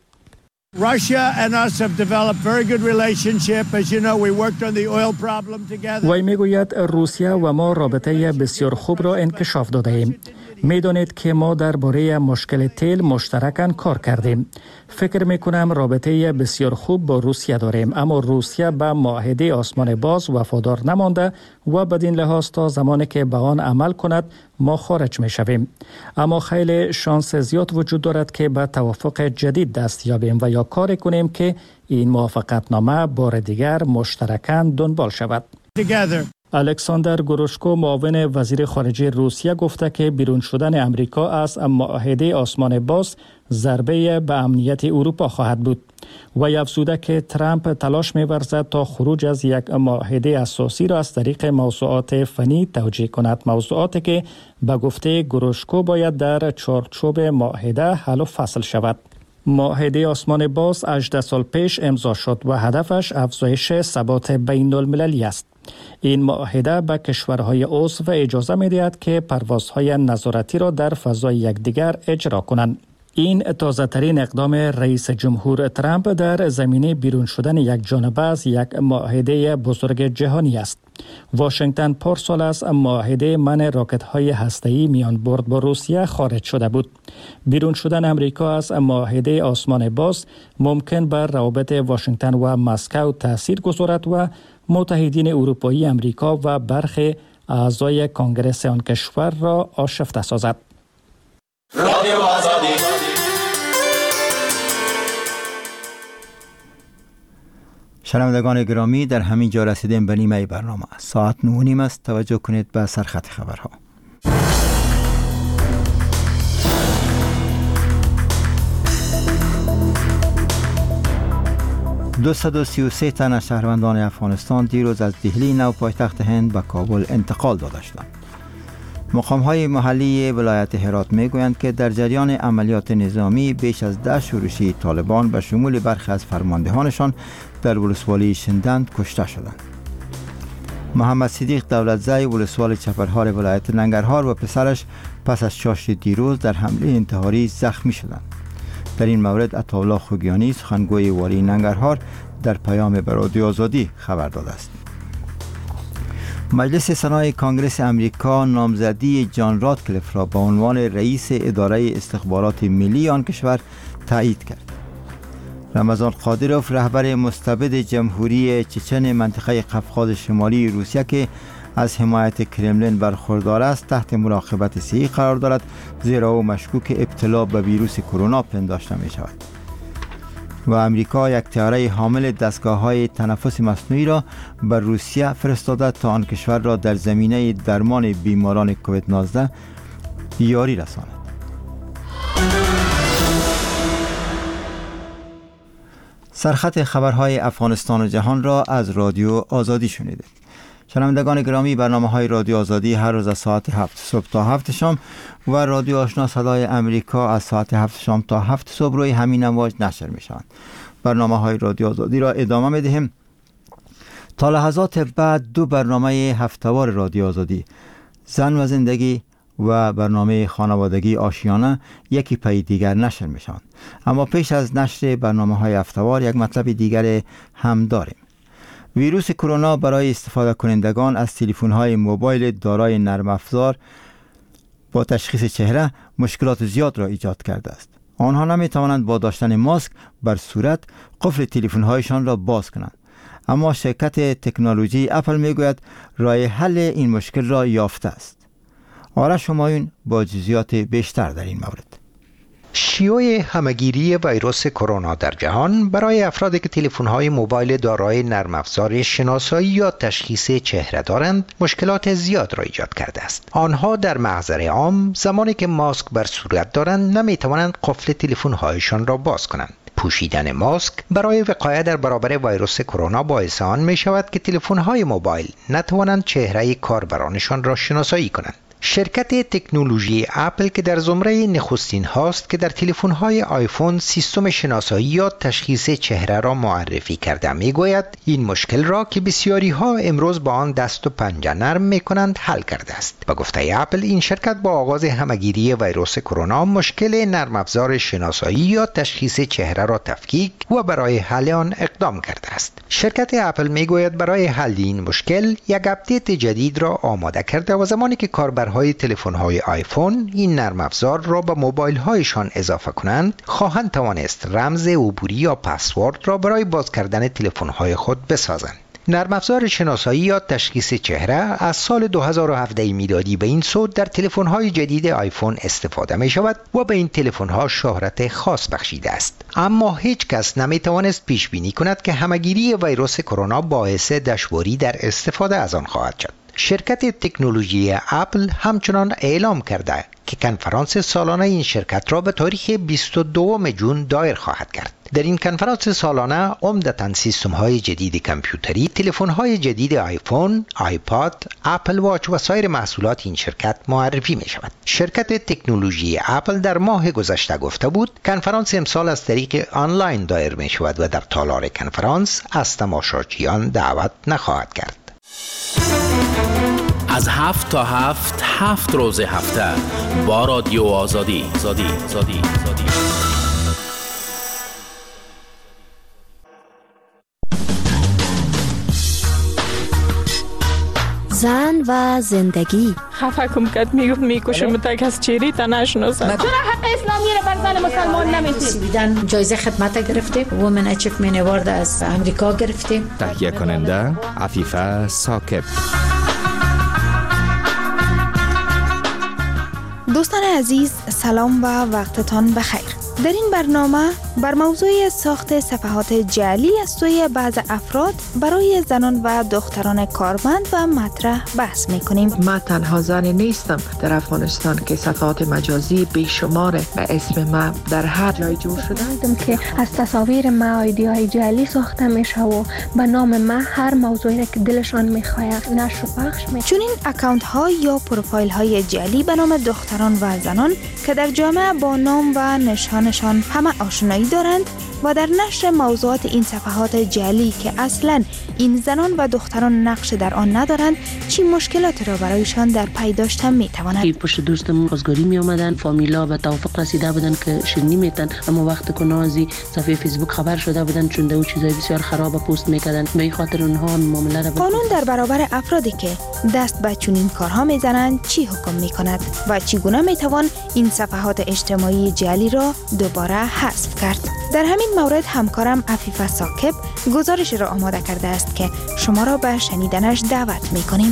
وی میگوید روسیه و ما رابطه بسیار خوب را انکشاف داده ایم. میدانید که ما درباره مشکل تیل مشترکاً کار کردیم. فکر میکنم رابطه بسیار خوب با روسیه داریم، اما روسیه به معاهده آسمان باز وفادار نمانده و بدین لحاظ تا زمانی که به آن عمل کند ما خارج میشویم. اما خیلی شانس زیاد وجود دارد که به توافق جدید دست یابیم و یا کار کنیم که این موافقتنامه بار دیگر مشترکاً دنبال شود. الکساندر گروشکو معاون وزیر خارجه روسیه گفته که بیرون شدن امریکا از معاهده آسمان باز ضربه به امنیت اروپا خواهد بود. و افزوده که ترامپ تلاش می‌ورزد تا خروج از یک معاهده اساسی را از طریق موضوعات فنی توجیه کند، موضوعاتی که به گفته گروشکو باید در چارچوب معاهده حل و فصل شود. معاهده آسمان باز هجده سال پیش امضا شد و هدفش افزایش ثبات بین المللی است. این معاهده به کشورهای عضو اجازه می‌دهد که پروازهای نظارتی را در فضای یکدیگر اجرا کنند. این تازه‌ترین اقدام رئیس جمهور ترامپ در زمینه بیرون شدن یک جانبه از یک معاهده بزرگ جهانی است. واشنگتن پارسال از معاهده منع راکت‌های هسته‌ای میان برد با روسیه خارج شده بود. بیرون شدن امریکا از معاهده آسمان باز ممکن بر روابط واشنگتن و مسکو تاثیر گذارد و متحدین اروپایی امریکا و برخی اعضای کنگره آن کشور را آشفته سازد. رادیو آزادی. شنوندگان گرامی، در همین جا رسیدیم به نیمه برنامه. ساعت نه و نیم است. توجه کنید به سرخط خبرها. دویست و سی و سه تن از شهروندان افغانستان دیروز از دهلی نو پایتخت هند به کابل انتقال داده شدند. مقام‌های محلی ولایت هرات می‌گویند که در جریان عملیات نظامی بیش از ده شورشی طالبان به شمول برخی از فرماندهانشان در ولسوالی شندند کشته شدند. محمد صدیق دولتزی ولسوال چپرهار ولایت ننگرهار و پسرش پس از چاشت دیروز در حمله انتحاری زخمی شدند. در این مورد عطاالله خوگیانی سخنگوی والی ننگرهار در پیام به رادیو آزادی خبر داده است. مجلس سنای کانگرس امریکا نامزدی جان راتکلیف را به عنوان رئیس اداره استخبارات ملی آن کشور تایید کرد. رمضان قادروف رهبر مستبد جمهوری چچن منطقه قفقاز شمالی روسیه که از حمایت کرملین برخوردار است تحت مراقبت صحی قرار دارد، زیرا او مشکوک ابتلا به ویروس کرونا پنداشته می شود. و امریکا یک طیاره حامل دستگاه‌های تنفس مصنوعی را به روسیه فرستاده تا آن کشور را در زمینه درمان بیماران کووید نوزده یاری رساند. سرخط خبرهای افغانستان و جهان را از رادیو آزادی شنیدید. شنوندگان گرامی، برنامه‌های رادیو آزادی هر روز از ساعت هفت صبح تا هفت شام و رادیو آشنا صدای امریکا از ساعت هفت شام تا هفت صبح روی همین امواج نشر می‌شوند. برنامه‌های رادیو آزادی را ادامه می‌دهیم. تا لحظات بعد دو برنامه هفته‌وار رادیو آزادی، زن و زندگی و برنامه خانوادگی آشیانه یکی پی دیگر نشر می‌شوند. اما پیش از نشر برنامه‌های هفته‌وار یک مطلب دیگر هم داریم. ویروس کرونا برای استفاده کنندگان از تلفن‌های موبایل دارای نرم افزار با تشخیص چهره مشکلات زیاد را ایجاد کرده است. آنها نمی‌توانند با داشتن ماسک بر صورت قفل تلفن‌هایشان را باز کنند. اما شرکت تکنولوژی اپل می‌گوید راه حل این مشکل را یافته است. آرش همایون با جزئیات بیشتر در این مورد. شیوع همه‌گیری ویروس کرونا در جهان برای افرادی که تلفن‌های موبایل دارای نرم افزار شناسایی یا تشخیص چهره دارند مشکلات زیاد را ایجاد کرده است. آنها در محضر عام زمانی که ماسک بر صورت دارند نمی‌توانند قفل تلفن‌هایشان را باز کنند. پوشیدن ماسک برای وقایت در برابر ویروس کرونا باعث آن می شود که تلفن‌های موبایل نتوانند چهره کاربرانشان را شناسایی کنند. شرکت تکنولوژی اپل که در زمره نخستین هاست که در تلفن‌های آیفون سیستم شناسایی یا تشخیص چهره را معرفی کرده میگوید این مشکل را که بسیاری ها امروز با آن دست و پنجه نرم میکنند حل کرده است. به گفته اپل این شرکت با آغاز همه‌گیری ویروس کرونا مشکل نرم افزار شناسایی یا تشخیص چهره را تفکیک و برای حل آن اقدام کرده است. شرکت اپل میگوید برای حل این مشکل یک اپدیت جدید را آماده کرده و زمانی که کاربر های تلفن های آیفون این نرم افزار را به موبایل هایشان اضافه کنند خواهند توانست رمز عبوری یا پسورد را برای باز کردن تلفن های خود بسازند. نرم افزار شناسایی یا تشخیص چهره از سال دو هزار و هفده میلادی به این سو در تلفن های جدید آیفون استفاده می شود و به این تلفن ها شهرت خاص بخشیده است. اما هیچ کس نمی توانست پیش بینی کند که همه‌گیری ویروس کرونا باعث دشواری در استفاده از آن خواهد شد. شرکت تکنولوژی اپل همچنان اعلام کرده که کنفرانس سالانه این شرکت را به تاریخ بیست و دوم ژوئن دایر خواهد کرد. در این کنفرانس سالانه عمدتاً سیستم‌های جدید کامپیوتری، تلفن‌های جدید آیفون، آیپاد، اپل واچ و سایر محصولات این شرکت معرفی می‌شود. شرکت تکنولوژی اپل در ماه گذشته گفته بود کنفرانس امسال از طریق آنلاین دایر می‌شود و در تالار کنفرانس از تماشاچیان دعوت نخواهد کرد. از هفت تا هفت هفت روز هفته با رادیو آزادی. آزادی. آزادی. آزادی. زن و زندگی. خفه کم کد میگفت میکشم تک از چیری تا نشناسم. چرا حق اسلامی رو بر زن مسلمان نمیدید؟ سویدن جایزه خدمت گرفتیم. وومن اچیومنت اوارد از امریکا گرفتیم. تهیه کننده عفیفه ثاقب. دوستان عزیز، سلام و وقتتان بخیر. در این برنامه بر موضوع ساخت صفحات جعلی از سوی بعض افراد برای زنان و دختران کارمند و مطرح بحث میکنیم. ما تنها زن نیستم در افغانستان که صفحات مجازی بیشمار به اسم ما در هر جای جور شده. دیدم که از تصاویر ما آیدیای جعلی ساخته میشه و به نام ما هر موضوعی که دلشان میخواد نشر و پخش میکنه. چون این اکانت ها یا پروفایل های جعلی به نام دختران و زنان که در جامعه با نام و نشانشان همه آشنایی دارند و در نشر موضوعات این صفحات جعلی که اصلا این زنان و دختران نقش در آن ندارند چی مشکلات را برایشان در پی داشتن میتواند. پشت دوستم بازگاری می آمدن، فامیلا به توافق رسیده بودن که شیرینی میتن، اما وقت که نازی صفحه فیسبوک خبر شده بودن چون دو چیزای بسیار خراب پست میکردن، به این خاطر اونها هم معامله را قانون در برابر افرادی که دست به چنین کارها میزنند چی حکم میکند و چگونه میتوان این صفحات اجتماعی جعلی را دوباره حذف کرد؟ در همین مورد همکارم عفیفه ثاقب گزارش را آماده کرده است که شما را به شنیدنش دعوت می‌کنیم.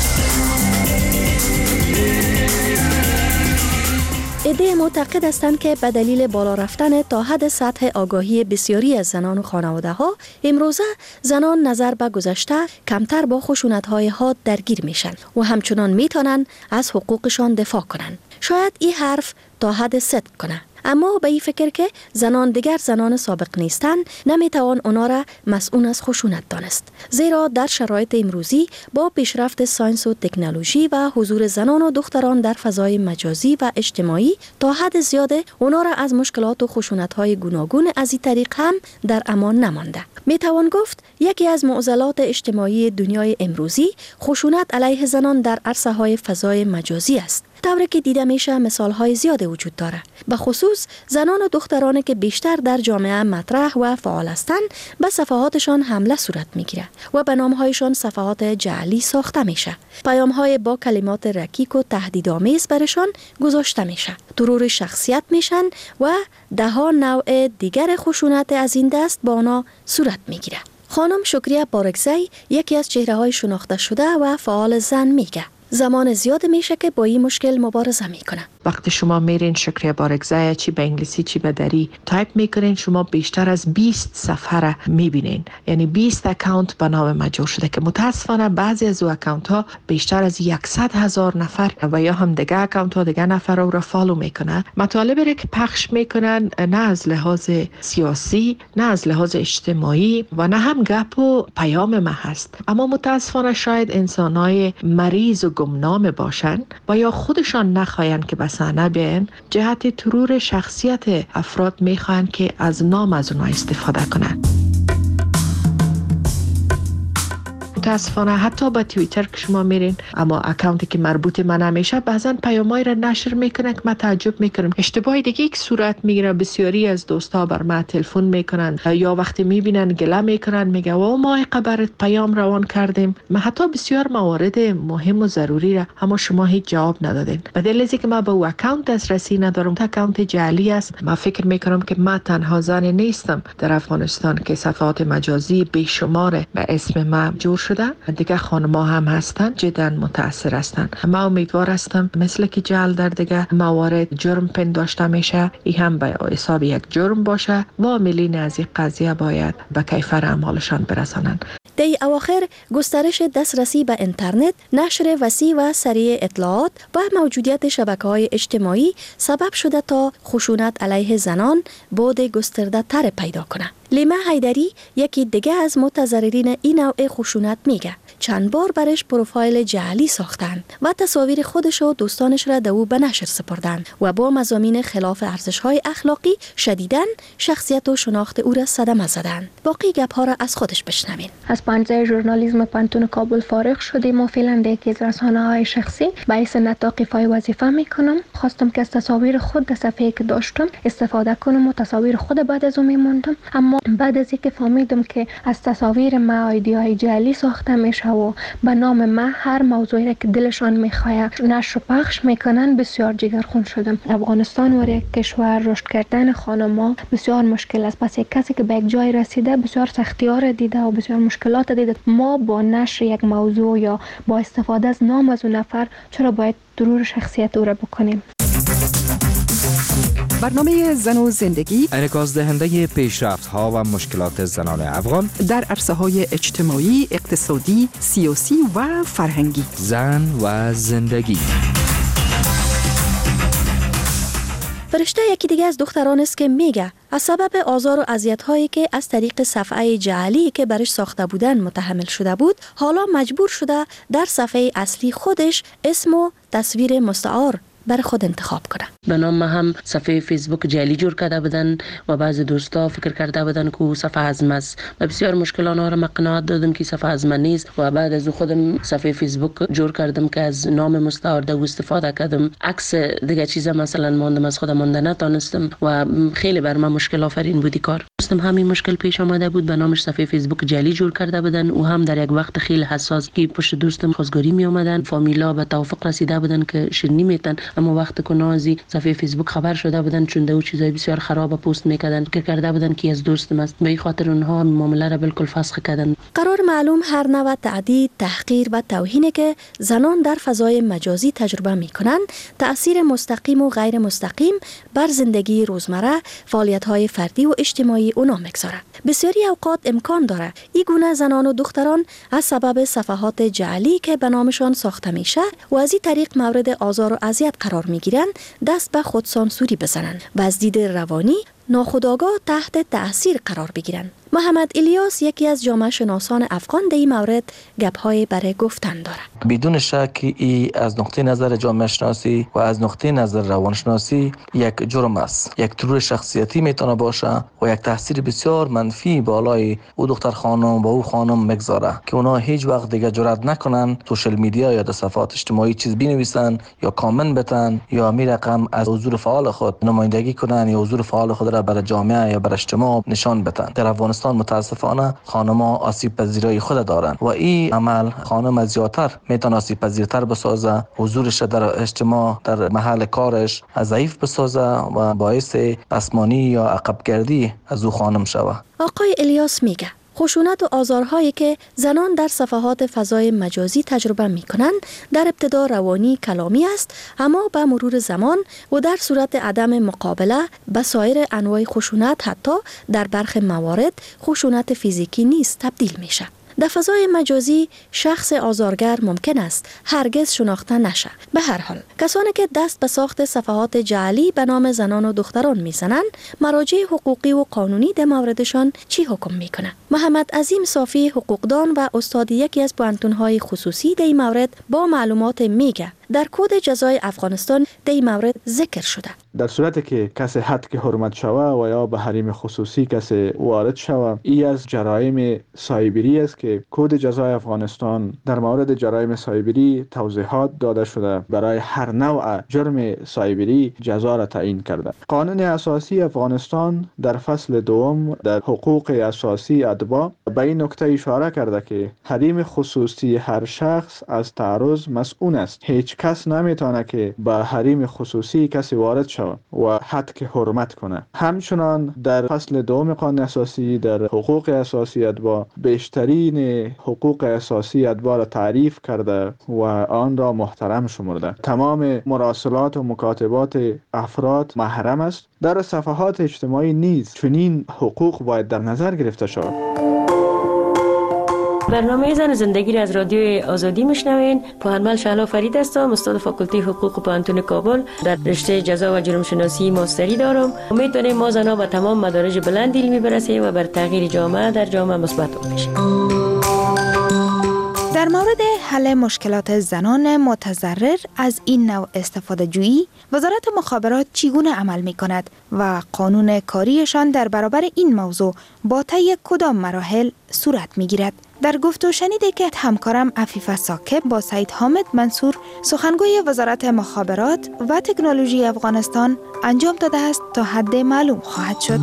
عده معتقد هستند که به دلیل بالا رفتن تا حد سطح آگاهی بسیاری از زنان و خانواده ها امروزه زنان نظر به گذشته کمتر با خشونت های حاد درگیر میشن و همچنان میتونن از حقوقشان دفاع کنن. شاید این حرف تا حد صدق کنه، اما به این فکر که زنان دیگر زنان سابق نیستند نمیتوان اونا را مسئول از خشونت دانست، زیرا در شرایط امروزی با پیشرفت ساینس و تکنولوژی و حضور زنان و دختران در فضای مجازی و اجتماعی تا حد زیاده اونا را از مشکلات و خشونت های گوناگون از این طریق هم در امان نمانده. میتوان گفت یکی از معضلات اجتماعی دنیای امروزی خشونت علیه زنان در عرصه های فضای مجازی است. طوری که دیده میشه مثال های زیاد وجود داره، به خصوص زنان و دخترانی که بیشتر در جامعه مطرح و فعال هستند به صفحاتشان حمله صورت میگیره و به نامهایشان صفحات جعلی ساخته میشه. پیام های با کلمات رکیک و تهدیدآمیز برشان گذاشته میشه، ترور شخصیت میشن و ده ها نوع دیگر خشونت از این دست با آنها صورت میگیره. خانم شکریه بارگزی یکی از چهره های شناخته شده و فعال زن میگه زمان زیاد میشه که با این مشکل مبارزه میکنه. وقتی شما میرین شکریه بارگزی چی به انگلیسی چی به دری تایپ میکنین، شما بیشتر از بیست صفحه را میبینین، یعنی بیست اکانت به نام ما جور شده که متاسفانه بعضی از او اکانت ها بیشتر از صد هزار نفر و یا هم دیگه اکانت ها دیگه نفر رو فالو میکنه. مطالبی را که پخش میکنن نه از لحاظ سیاسی نه از لحاظ اجتماعی و نه هم گپ و پیام ما هست، اما متاسفانه شاید انسانای مریض و گمنام باشن و یا خودشان نخواهن که به صحنه بیاین، جهت ترور شخصیت افراد میخواهن که از نام از اونها استفاده کنن. متاسفانه حتی با توییتر که شما میرین اما اکانتی که مربوط من نمیشه بعضا پیامایی را نشر میکنه که من تعجب میکنم. اشتباهی دیگه یک صورت میگیره، بسیاری از دوستا بر من تلفن میکنن یا وقتی میبینن گله میکنن میگه و ما قبرت پیام روان کردیم. من حتی بسیار موارد مهم و ضروری را اما شما هیچ جواب ندادین. به دلیل اینکه من به او اکانت دسترسی ندارم، اکانت جعلی است، من فکر میکنم که من تنها زن نیستم در افغانستان که صفحات مجازی بیشمار به اسم من جور شده. دیگه خانم‌ها هم هستن جدا متاثر هستن. ما امیدوار هستم مثل که جعل در دیگه موارد جرم پنداشته میشه، این هم به حساب یک جرم باشه و عاملین از این قضیه باید به کیفر اعمالشان برسانند. در اواخر گسترش دسترسی به اینترنت، نشر وسیع و سریع اطلاعات و موجودیت شبکه‌های اجتماعی سبب شده تا خشونت علیه زنان بعد گسترده تر پیدا کنه. لیما حیدری یکی دیگه از متضررین این نوع خشونت میگه چند بار برش پروفایل جعلی ساختن و تصاویر خودش و دوستانش را دو به نشر سپردن و با مضامین خلاف ارزش‌های اخلاقی شدیداً شخصیت و شناخت او را صدمه زدند. باقی گپ‌ها را از خودش بشنوین. از پانزده ژورنالیسم پانتون کابل فارغ شدیم و فعلا در یکی از رسانه‌های شخصی باعث نطاق ایفای وظیفه میکنم. خواستم که از تصاویر خود در صفحه‌ای که داشتم استفاده کنم و تصاویر خود بعد از اون میموندم، اما بعد از اینکه فهمیدم که از تصاویر ما ایده‌های جعلی ساخته میشه و به نام ما هر موضوعی را که دلشان میخواد نشر و پخش میکنن، بسیار جگرخون شدم. افغانستان و یک کشور رشد کردن خانم‌ها بسیار مشکل است. پس یک کسی که به یک جای رسیده بسیار سختی‌ها را دیده و بسیار مشکلات دیده. ما با نشر یک موضوع یا با استفاده از نام از اون نفر چرا باید ضرور شخصیت او را بکنیم؟ برنامه زن و زندگی انعکاس دهنده پیشرفت ها و مشکلات زنان افغان در عرصه های اجتماعی، اقتصادی، سیاسی و فرهنگی. زن و زندگی. فرشته یکی دیگه از دختران است که میگه از سبب آزار و اذیت‌هایی که از طریق صفحه جعلی که برش ساخته بودن متحمل شده بود، حالا مجبور شده در صفحه اصلی خودش اسم و تصویر مستعار بر خود انتخاب کنه. به نام هم صفحه فیسبوک جعلی جور کرده بودن و بعضی دوستا فکر کرده بودن که صفحه از ماست و بسیار مشکلات ها را مقناعت دادم که صفحه از من نیست و بعد از خودم صفحه فیسبوک جور کردم که از نام مستعار دو استفاده کردم. عکس دیگه چیزا مثلا ماندم از خودم مانده نتونستم و خیلی بر من مشکل آفرین بودی کار. دوستم همین مشکل پیش آمده بود، به نامش صفحه فیسبوک جعلی جور کرده بودن و هم در یک وقت خیلی حساس که پشت دوستم خواستگاری می اومدن، فامیلا به توافق رسیده بودن که شیرینی میتن، اما وقت کنازی صفحه فیسبوک خبر شده بودن چون دو چیزای بسیار خراب پست میکردن، فکر کرده بودن که از دوستم است، به این خاطر اونها معامله را بالکل فسخ کردن. قرار معلوم هر نوع تعدی، تحقیر و توهینی که زنان در فضای مجازی تجربه میکنن تأثیر مستقیم و غیر مستقیم بر زندگی روزمره، فعالیت‌های فردی و اجتماعی اونا میگذاره. بسیاری اوقات امکان داره این گونه زنان و دختران از سبب صفحات جعلی که به نامشان ساخته میشه و از این طریق مورد آزار و اذیت قرار میگیرن دست به خودسانسوری بزنن و از دید روانی ناخودآگاه تحت تأثیر قرار بگیرن. محمد الیاس یکی از جامعه شناسان افغان در این مورد گپ‌های برای گفتن داره. بدون شک ای از نقطه نظر جامعه شناسی و از نقطه نظر روانشناسی یک جرم است، یک ترور شخصیتی میتونه باشه و یک تاثیر بسیار منفی بالای او دختر خانم و او خانم میگذاره که اونا هیچ وقت دیگه جرئت نکنن سوشال میدیا یا در صفحات اجتماعی چیز بنویسن یا کامنت بتن یا می رقم از حضور فعال خود نمایندگی کنن یا حضور فعال خود را برای جامعه یا برای اجتماع نشان بدن. در افغانستان متاسفانه خانم‌ها آسیب پذیری خود دارند و این عمل خانم زیادتر میتونه آسیب پذیرتر بسازه، حضورش در اجتماع در محل کارش ضعیف بسازه و باعث پسمانی یا عقبگردی از او خانم شوه. آقای الیاس میگه خشونت و آزارهایی که زنان در صفحات فضای مجازی تجربه می کنند در ابتدا روانی کلامی است، اما به مرور زمان و در صورت عدم مقابله به سایر انواع خشونت حتی در برخی موارد خشونت فیزیکی نیز تبدیل می شود. در فضای مجازی شخص آزارگر ممکن است هرگز شناخته نشه. به هر حال کسانی که دست به ساخت صفحات جعلی به نام زنان و دختران میزنند، مراجع حقوقی و قانونی در موردشان چی حکم میکنه؟ محمد عظیم صافی حقوقدان و استاد یکی از پوهنتون‌های خصوصی در این مورد با معلومات میگه در کد جزای افغانستان در این مورد ذکر شده. در صورتی که کسی حد که حرمت شوه و یا به حریم خصوصی کسی وارد شوه، ای از جرایم سایبری است که کد جزای افغانستان در مورد جرایم سایبری توضیحات داده شده. برای هر نوع جرم سایبری جزا را تعیین کرده. قانون اساسی افغانستان در فصل دوم در حقوق اساسی ادبا به این نکته اشاره کرده که حریم خصوصی هر شخص از تعرض مسئول است. هیچ کس نمیتونه که به حریم خصوصی کسی وارد شود و حد که حرمت کنه. همچنان در فصل دوم قانون اساسی در حقوق اساسی ادبا بیشترین حقوق اساسی ادبا را تعریف کرده و آن را محترم شمرده. تمام مراسلات و مکاتبات افراد محرم است. در صفحات اجتماعی نیز چنین حقوق باید در نظر گرفته شود. برنامه زن زندگی را از رادیو آزادی میشنوین. پوهنمل شهلا فرید هستم، استاد فاکولته حقوق پانتون کابل. در رشته جزا و جرم شناسی ماستری دارم. امیدواریم ما زنها به تمام مدارج بلند علمی برسیم و بر تغییر جامعه در جامعه مثبت باشیم. در مورد حل مشکلات زنان متضرر از این نوع استفاده جویی، وزارت مخابرات چگونه عمل می کند و قانون کاریشان در برابر این موضوع با طی کدام مراحل صورت می گیرد؟ در گفت و شنیده که همکارم عفیفه ثاقب با سید حامد منصور، سخنگوی وزارت مخابرات و تکنولوژی افغانستان، انجام داده است تا حد معلوم خواهد شد.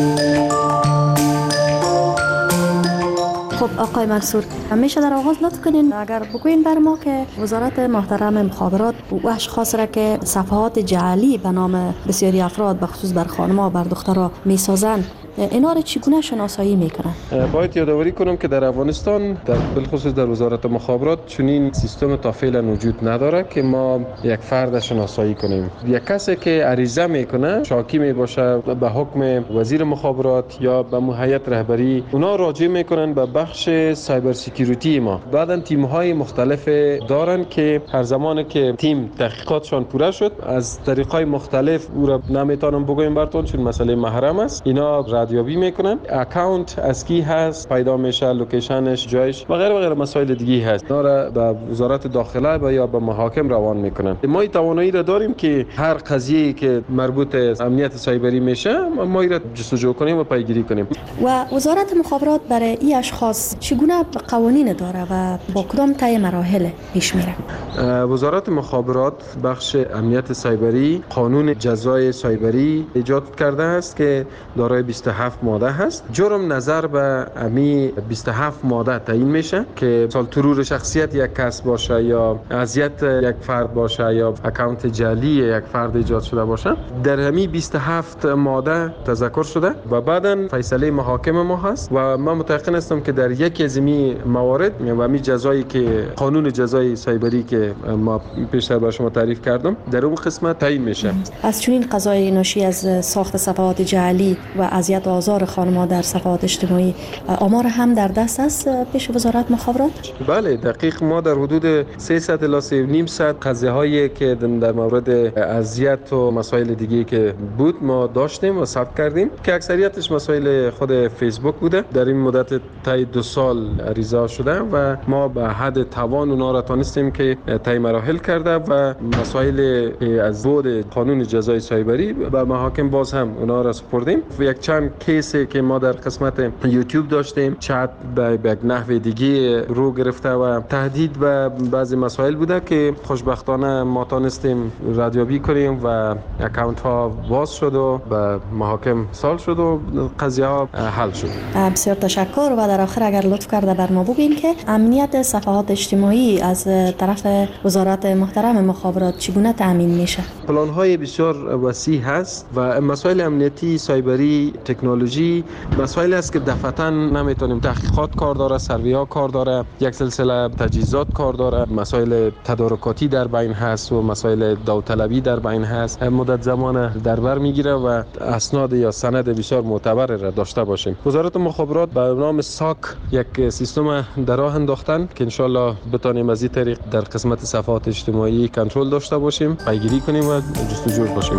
خب آقای منصور، همیشه در آغاز لطف کنین اگر بگوین بر ما که وزارت محترم مخابرات و اشخاص را که صفحات جعلی به نام بسیاری افراد به خصوص بر خانم‌ها و بر دخترها میسازند، اینا را چگونه شناسایی میکنن؟ باید یادآوری کنم که در افغانستان در بالخصوص در وزارت مخابرات چنین سیستم تا فعلا وجود نداره که ما یک فرد شناسایی کنیم. یک کسی که عریضه میکنه، شاکی می باشه به حکم وزیر مخابرات یا به هیئت رهبری، اونا راجع میکنن به بخش سایبر سکیوریتی ما. بعدن تیم های مختلف دارن که هر زمانی که تیم تحقیقاتشان پوره شد، از طریقای مختلف او را نمیتونم بگویم براتون چون مسئله محرم است، اینا رادیویی میکنن. اکانت از کی هست پیدا میشه، لوکیشنش، جایش و غیره و غیره مسائل دیگه هست. اونا را به وزارت داخله و یا به محاکم روان میکنن. ما این توانایی را داریم که هر قضیه‌ای که مربوط به امنیت سایبری میشه ما این را جستجو کنیم و پیگیری کنیم. و وزارت مخابرات برای این اشخاص چگونه قوانین داره و با کدام طی مراحل پیش میره؟ وزارت مخابرات بخش امنیت سایبری قانون جزای سایبری ایجاد کرده است که دارای بیست و هفت ماده هست. جرم نظر به امی بیست و هفت ماده تعیین میشه که مثلا ترور شخصیت یک کس باشه یا اذیت یک فرد باشه یا اکانت جعلی یک فرد ایجاد شده باشه، در امی بیست و هفت ماده تذکر شده و بعداً فیصله محاکم ما هست و من متأکد هستم که در یکی از این موارد و امی جزایی که قانون جزای سایبری که ما پیشتر به شما تعریف کردم در اون قسمت تعیین میشه. از چنین قضای ناشی از ساخت صفحات جعلی و اذیت و آزار خانم‌ها در صفحات اجتماعی، آمار هم در دست است پیش وزارت مخابرات؟ بله دقیق. ما در حدود سیصد الی سه و نیم صد قضیه هایی که در مورد اذیت و مسائل دیگه که بود ما داشتیم و ثبت کردیم که اکثریتش مسائل خود فیسبوک بوده. در این مدت تا دو سال ریزا شده و ما به حد توان اونا را تونستیم که طی مراحل کرده و مسائل از بود قانون جزای سایبری به محاکم باز هم اونا را سپردیم. یک چند کیسی که ما در قسمت یوتیوب داشتیم چت به یک نحو دیگه رو گرفته و تهدید به بعضی مسائل بوده که خوشبختانه ما تونستیم ردیابی کنیم و اکانت ها باز شد و به محاکم سال شد و قضیه ها حل شد. بسیار تشکر. و در آخر اگر لطف کرده بر ما بگین که امنیت صفحات اجتماعی از طرف وزارت محترم مخابرات چگونه تامین میشه؟ پلان های بسیار وسیع هست و مسائل امنیتی سایبری تکنولوژی مسائل است که دفعتاً نمیتونیم. تحقیقات کار داره، سروی ها کار داره، یک سلسله تجهیزات کار داره، مسائل تدارکاتی در بین هست و مسائل داوطلبی در بین هست. مدت زمان در بر میگیره و اسناد یا سند بسیار معتبر را داشته باشیم. وزارت مخابرات به نام ساک یک سیستم در راه انداختن که انشالله بتونیم از این طریق در قسمت صفحات اجتماعی کنترل داشته باشیم، پیگیری کنیم و جستجو باشیم.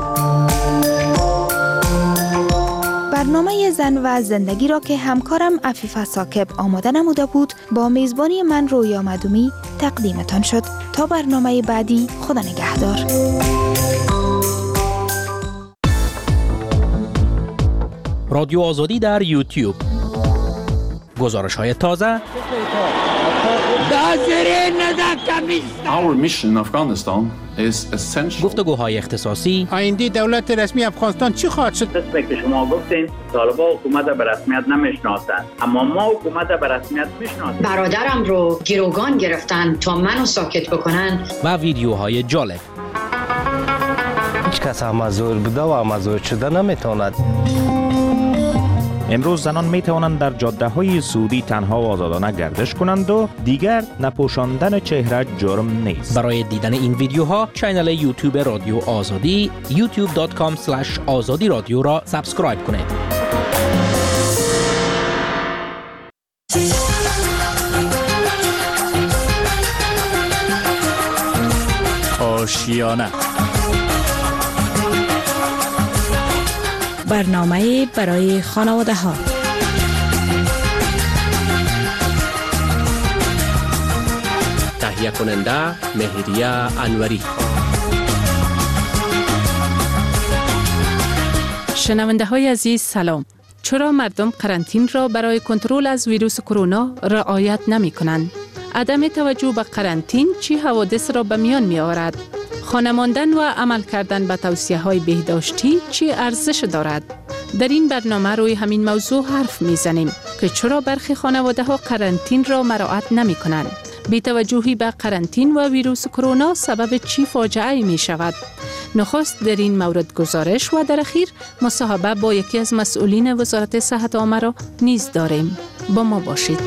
برنامه زن و زندگی را که همکارم عفیفه ثاقب آماده نموده بود با میزبانی من رویا مدومی تقدیمتان شد. تا برنامه بعدی، خدا نگهدار. رادیو آزادی در یوتیوب، گزارش های تازه، Our mission in Afghanistan is essential. گفتگوهای اختصاصی، آینده دولت رسمی افغانستان چی خواهد شد؟ قسمی که شما گفتین طالبان حکومت به رسمیت نمیشناسند، اما ما حکومت به رسمیت میشناسیم. برادرم رو گروگان گرفتن تا منو ساکت بکنن و ویدیوهای جالب. هیچ کس هم زور بوده و هم زور شده نمیتواند. امروز زنان می توانند در جاده های سعودی تنها و آزادانه گردش کنند و دیگر نپوشاندن چهره جرم نیست. برای دیدن این ویدیوها کانال یوتیوب رادیو آزادی یوتیوب دات کام اسلش آزادی رادیو را سابسکرایب کنید. آشیانه. برنامه برای خانواده ها. تهیه کننده مهریه انوری. شنونده های عزیز سلام. چرا مردم قرنطین را برای کنترل از ویروس کرونا رعایت نمی کنند؟ عدم توجه به قرنطین چی حوادث را به میان می آورد؟ خانه ماندن و عمل کردن به توصیه های بهداشتی چی ارزش دارد؟ در این برنامه روی همین موضوع حرف می زنیم که چرا برخی خانواده ها قرنطین را مراعات نمی کنند؟ بی‌توجهی به قرنطین و ویروس کرونا سبب چی فاجعه می شود؟ نخست در این مورد گزارش و در اخیر مصاحبه با یکی از مسئولین وزارت صحت عامه را نیز داریم. با ما باشید.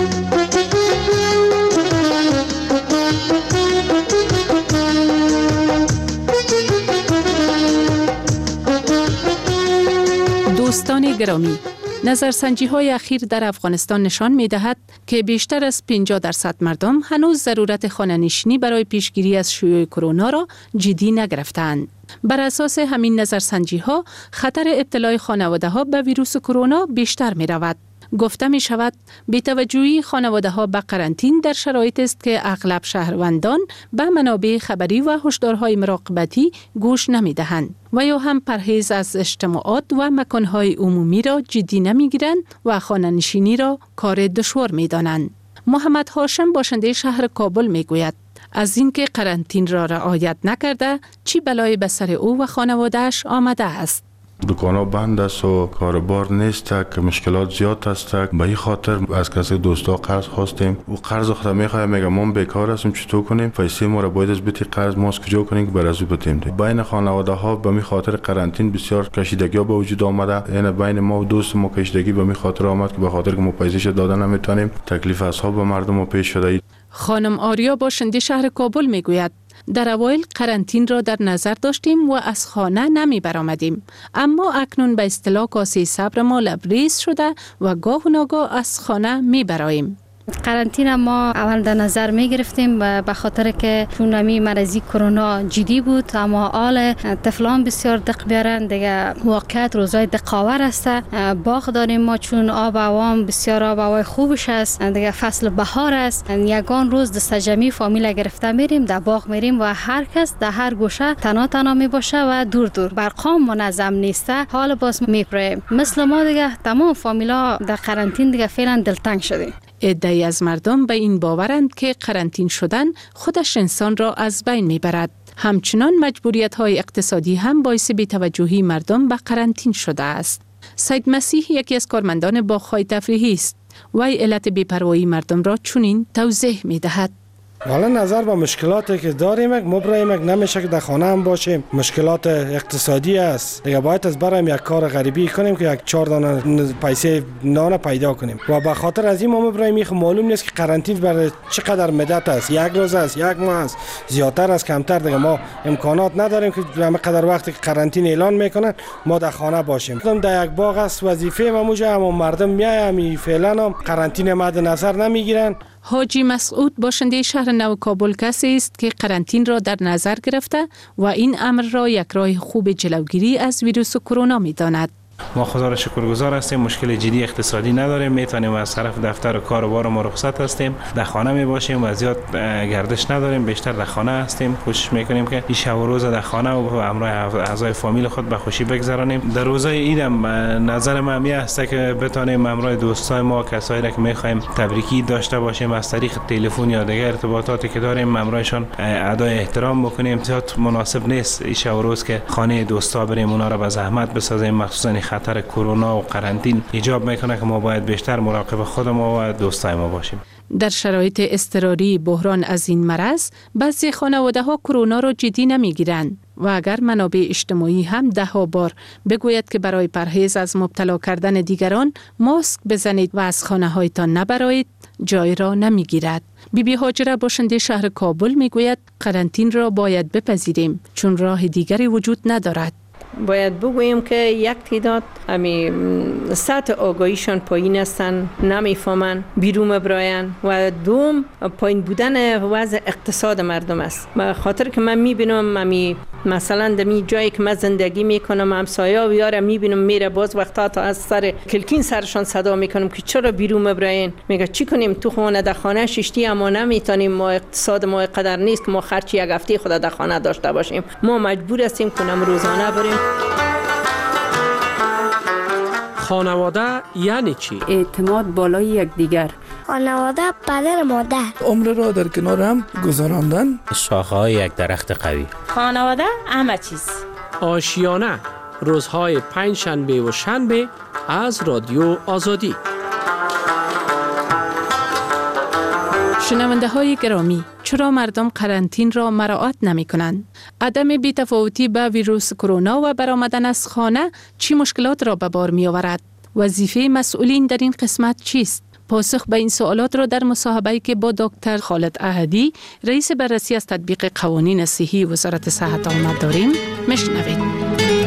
دوستان گرامی، نظرسنجی های اخیر در افغانستان نشان می دهد که بیشتر از پنجاه درصد مردم هنوز ضرورت خانه‌نشینی برای پیشگیری از شیوع کرونا را جدی نگرفتند. بر اساس همین نظرسنجی ها خطر ابتلای خانواده ها به ویروس کرونا بیشتر می رود. گفته می شود بی‌توجهی خانواده ها به قرنطین در شرایطی است که اغلب شهروندان به منابع خبری و هشدارهای مراقبتی گوش نمی دهند و یا هم پرهیز از اجتماعات و مکانهای عمومی را جدی نمی گیرند و خانه نشینی را کار دشوار می دانند. محمد هاشم باشنده شهر کابل می گوید از اینکه قرنطین را رعایت نکرده چی بلایی به سر او و خانواده‌اش آمده است. دکانا بند است و کاربار نیست که مشکلات زیاد است. به این خاطر از کسی دوستا قرض خواستیم و قرض خود میخواد میگه ما بیکار هستیم چطور کنیم پیسه ما را باید از بیت قرض ما کجا کنیم که بر از او بدیم. بین خانواده ها به می خاطر قرنطین بسیار کشیدگی به وجود آمده. یعنی بین ما و دوست ما کشیدگی به می خاطر آمد که به خاطر که ما پیسه‌اش دادن نمیتونیم تکلیف اصحاب به مردم ما پیش شده. خانم آریا باشنده شهر کابل میگوید در اوایل قرنطین را در نظر داشتیم و از خانه نمی برآمدیم، اما اکنون به اصطلاح کاسه صبر ما لبریز شده و گاه و ناگاه از خانه می براییم. قرنطین ما اول در نظر می گرفتیم به خاطر که چون همی مرضی کرونا جدی بود، اما حال طفلان بسیار دق بیارن دیگه واقعیت روزای دقاور است. باغ داریم ما چون آب هوا بسیار آب هوای خوبش است، دیگه فصل بهار است. یگان روز دست جمعی فامیل گرفته میریم در باغ میریم و هر کس در هر گوشه تنها تنها می باشه و دور دور برقام منظم نیسته. حال باز میپریم مثل ما دیگه تمام فامیلا در قرنطین دیگه فعلا دلتنگ شدیم. عده‌ای از مردم به این باورند که قرنطین شدن خودش انسان را از بین میبرد. همچنان مجبوریت‌های اقتصادی هم باعث بی‌توجهی مردم به قرنطین شده است. سید مسیح یکی از کارمندان باغ‌های تفریحی است. وی علت بی‌پروایی مردم را چنین توضیح می‌دهد. حالا نظر به مشکلاتی که داریم ما برایم نمیشه که در خانه هم باشیم. مشکلات اقتصادی است دیگه، باید از برایم یک کار غریبی کنیم که یک چهار دانه پیسه نان پیدا کنیم و به خاطر از این ما برایم میخ معلوم نیست که قرنطین برای چقدر مدت است، یک روز است، یک ماه است، زیادتر است، کمتر. دیگه ما امکانات نداریم که همه قدر وقتی که قرنطین اعلان میکنن ما در خانه باشیم. در یک باغ است وظیفه ما موجه، اما مردم میایم فعلا هم قرنطین مد نظر نمیگیرن. حاجی مسعود باشنده شهر نو کابل کسی است که قرنطین را در نظر گرفته و این امر را یک راه خوب جلوگیری از ویروس کرونا می داند. ما خدا را شکرگزار هستیم، مشکل جدی اقتصادی نداریم، میتونیم از طرف دفتر و کار و بار ما رخصت هستیم، در خانه می باشیم و زیاد گردش نداریم، بیشتر در خانه هستیم. کوشش میکنیم که این شب و روز در خانه و همراه اعضای فامیل خود به خوشی بگذرانیم. در روزهای عید هم نظر من می است که بتونیم همراه دوستای ما کسایی را که میخوایم تبریکی داشته باشیم از طریق تلفن یا دیگر ارتباطاتی که داریم همراهشان ادای احترام بکنیم. زیاد مناسب نیست این شب و روز که خانه دوستا بریم اونا را به زحمت بسازیم، مخصوصا خطر کرونا و قرنطین ایجاب میکنه که ما باید بیشتر مراقب خود ما و دوستای ما باشیم. در شرایط اضطراری بحران از این مرض بعضی خانواده ها کرونا را جدی نمیگیرند و اگر منابع اجتماعی هم ده ها بار بگوید که برای پرهیز از مبتلا کردن دیگران ماسک بزنید و از خانه هایتان نبرایید، جای را نمیگیرد. بی بی هاجره باشنده شهر کابل میگوید قرنطین را باید بپذیریم چون راه دیگری وجود ندارد. باید بگوییم که یک تعداد امی سطح آگاهیشان پایین هستن، نمیفهمن بیرون براین و دوم پایین بودن وضع اقتصاد مردم است. به خاطر که من میبینم امی مثلا در می جایی که من زندگی میکنم همسایه و یارم میبینم میره باز وقتا تا از سر کلکین سرشان صدا میکنم که چرا بیرون مبراین؟ میگه چی کنیم تو خونه در خانه ششتی اما نمیتونیم، ما اقتصاد ما قدر نیست که ما خرچی یک هفته خود در خانه داشته باشیم، ما مجبور هستیم کنم روزانه بریم. خانواده یعنی چی؟ اعتماد بالای یکدیگر. خانواده پدر مادر. عمر را در کنار هم گذراندن. شاخه‌های یک درخت قوی. خانواده همه چیز. آشیانه روزهای پنج شنبه و شنبه از رادیو آزادی. شنونده های گرامی، چرا مردم قرنطین را مراعات نمی کنند؟ عدم بی‌تفاوتی با ویروس کرونا و برآمدن از خانه چی مشکلات را به بار می آورد؟ وظیفه مسئولین در این قسمت چیست؟ پاسخ به این سوالات را در مصاحبه‌ای که با دکتر خالد احدی، رئیس بررسی از تطبیق قوانین صحی وزارت صحت آمد داریم میشنوید.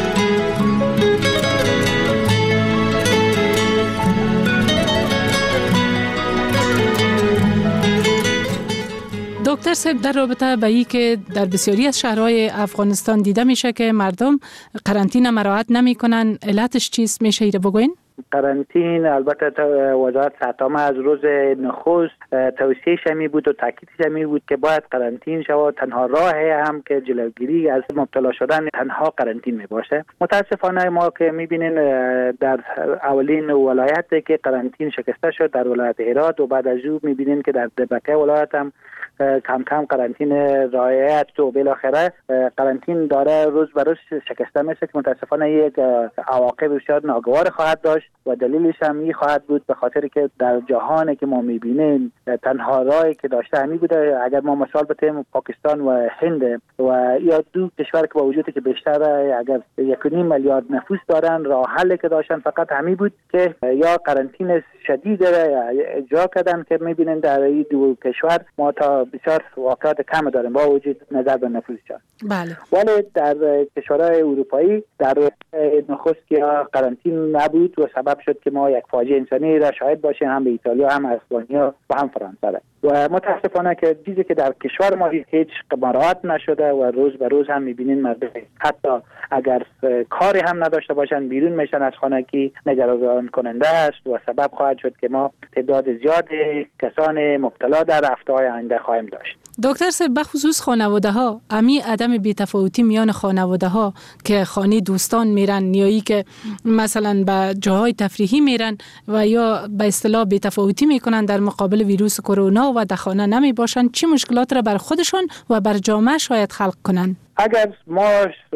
دکتر صاحب، در رابطه با این که در بسیاری از شهرهای افغانستان دیده میشه که مردم قرنطینه مراعات نمیکنن، علتش چیست؟ میشه ایره بگوین؟ قرنطین البته وزارت صحت عامه از روز نخست توصیه‌اش می بود و تاکیدش می بود که باید قرنطین شود. تنها راه هم که جلوگیری از مبتلا شدن تنها قرنطین می باشه. متاسفانه ما که می بینین در اولین ولایتی که قرنطین شکسته شد در ولایت هرات و بعد از او می بینین که در دبکه ولایت هم کم کم قرنطین رعایت و بالاخره قرنطین داره روز به روز شکسته میشه که متاسفانه یک عواقب بسیار ناگوار خواهد داشت و دلیلش هم این خواهد بود به خاطر که در جهانی که ما میبینیم تنها راهی که داشته همین بوده. اگر ما مثال بزنیم پاکستان و هند و یا دو کشور که با وجودی که بیشتر اگر یک و نیم میلیارد نفوس دارن، راه حلی که داشتن فقط همین بود که یا قرنطین شدید اجرا کردن که میبینیم در این دو کشور ما تا بسیار واقعات کم داریم با وجود نظر به نفوسشان. بله. ولی در کشورهای اروپایی در نخست که قرنطین نبود و سبب شد که ما یک فاجعه انسانی را شاهد باشیم، هم به ایتالیا هم اسپانیا و هم فرانسه. و متاسفانه که چیزی که در کشور ما هیچ مراعات نشده و روز به روز هم میبینین مردم حتی اگر کاری هم نداشته باشن بیرون میشن از خانگی، نگران کننده است و سبب خواهد شد که ما تعداد زیاد کسان مبتلا در هفته‌های آینده خواهیم داشت. دکتر صاحب، بخصوص خانواده ها، امی عدم بی‌تفاوتی میان خانواده ها که خانه دوستان میرن یا ای که مثلا به جاهای تفریحی میرن و یا به اصطلاح بی‌تفاوتی میکنن در مقابل ویروس کرونا و در خانه نمی باشن، چی مشکلات را بر خودشان و بر جامعه شاید خلق کنن؟ اگر ما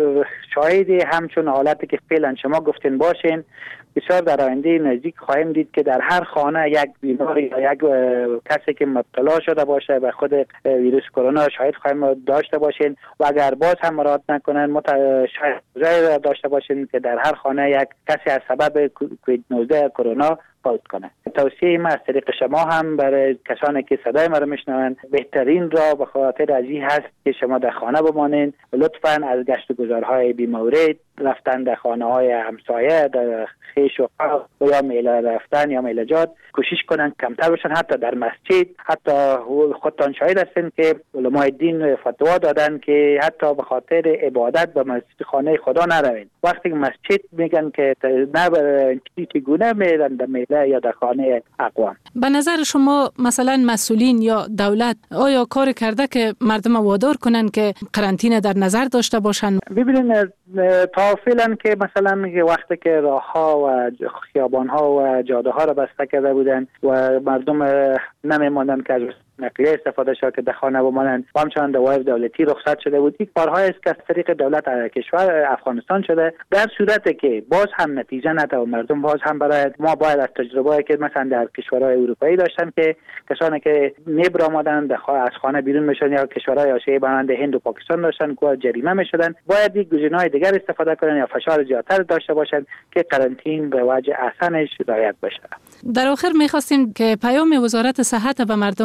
شاهد همچون حالتی که فعلا شما گفتین باشین، بسیار در آینده نزدیک خواهیم دید که در هر خانه یک بیماری یا یک کسی که مبتلا شده باشه به خود ویروس کرونا شاید خواهیم داشته باشین و اگر باز هم مراعات نکنن مت... شاید داشته باشین که در هر خانه یک کسی از سبب کووید نوزده کرونا فوت کنه. توصیه ما از طریق شما هم برای کسانی که صدای ما رو میشنون، بهترین را به خاطر از این هست که شما در خانه بمانید. لطفاً از گشت و گذارهای بی‌مورد، رفتن در خانه های همسایه، در خیش و قوم و یا میله رفتن یا میلجات کوشش کنن کمتر باشن. حتی در مسجد، حتی خودتان شاهد هستین که علمای دین فتوا دادن که حتی به خاطر عبادت به مسجد خانه خدا نروید. وقتی مسجد میگن که نه چگونه میرن در میله یا در خانه اقوام. به نظر شما مثلا مسئولین یا دولت آیا کار کرده که مردم وادار کنن که قرنطینه در نظر داشته باشن؟ ببینید تا فعلا که مثلا میگه وقتی که راهها و خیابانها و جاده ها را بسته کرده بودن و مردم نمیماندن که از نقلیه استفاده شد که در خانه بمانند و همچنان دوائر دولتی رخصت شده بود. این کارهایی است که از طریق دولت کشور افغانستان شده. در صورتی که باز هم نتیجه نده و مردم باز هم برای ما باید از تجربه‌ای که مثلا در کشورهای اروپایی داشتن که کسانی که نیبر آمدن از خانه بیرون میشدن یا کشورهای آسیایی مانند هند و پاکستان داشتن که جریمه میشدن، باید یک گزینه‌های دیگر استفاده کنن یا فشار زیادتر داشته باشن که قرنطین به وجه احسنش رعایت بشه. در آخر می‌خواستیم که پیام وزارت صحت به مردم بگوین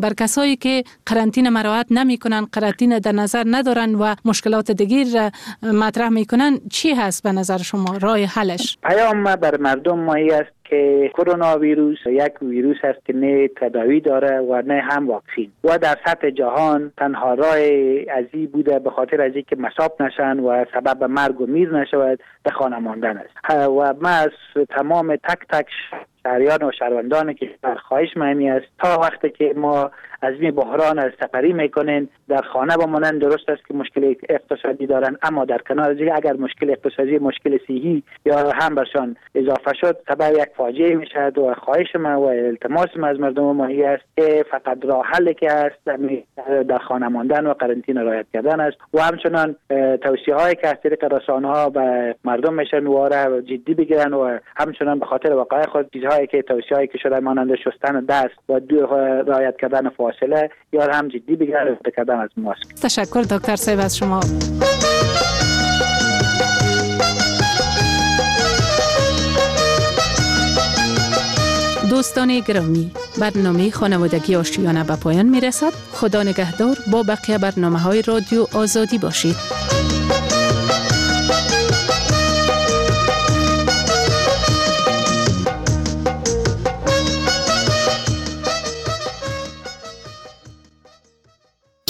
بر کسایی که قرنطینه مراعات نمیکنن، قرنطینه در نظر ندارن و مشکلات دیگر مطرح میکنن، چی هست به نظر شما راه حلش؟ پیام بر مردم مایی است که کرونا ویروس یک ویروس است که نه تداوی داره و نه هم واکسین و در سطح جهان تنها راه ازی بوده به خاطر از اینکه مصاب نشن و سبب مرگ و میر نشود به خانه ماندن است. و ما از تمام تک تک شهریان و شهروندان که خواهش مهمی است تا وقتی که ما از این بحران سپری میکنین در خانه بمانن. درست است که مشکل اقتصادی دارن، اما در کنار از اگر مشکل اقتصادی مشکل صحی یا هم برشان اضافه شد سبب یک فاجعه میشد. و خواهش ما و التماس ما از مردم ما است که فقط راه حلی که است در خانه ماندن و قرنطینه رعایت کردن است و همچنان توصیه هایی که از طریق رسانه ها به مردم میشن و جدی بگیرن و همچنان به خاطر وقایع خود چیزهایی که توصیه هایی که شده مانند شستن دست و رعایت کردن فاصله یا هم جدی بگیرن و کردن از ماسک. تشکر دکتر صاحب از شما. دوستان گرامی، برنامه خانوادگی آشیانه به پایان می رسد. خدا نگهدار. با بقیه برنامه های رادیو آزادی باشید.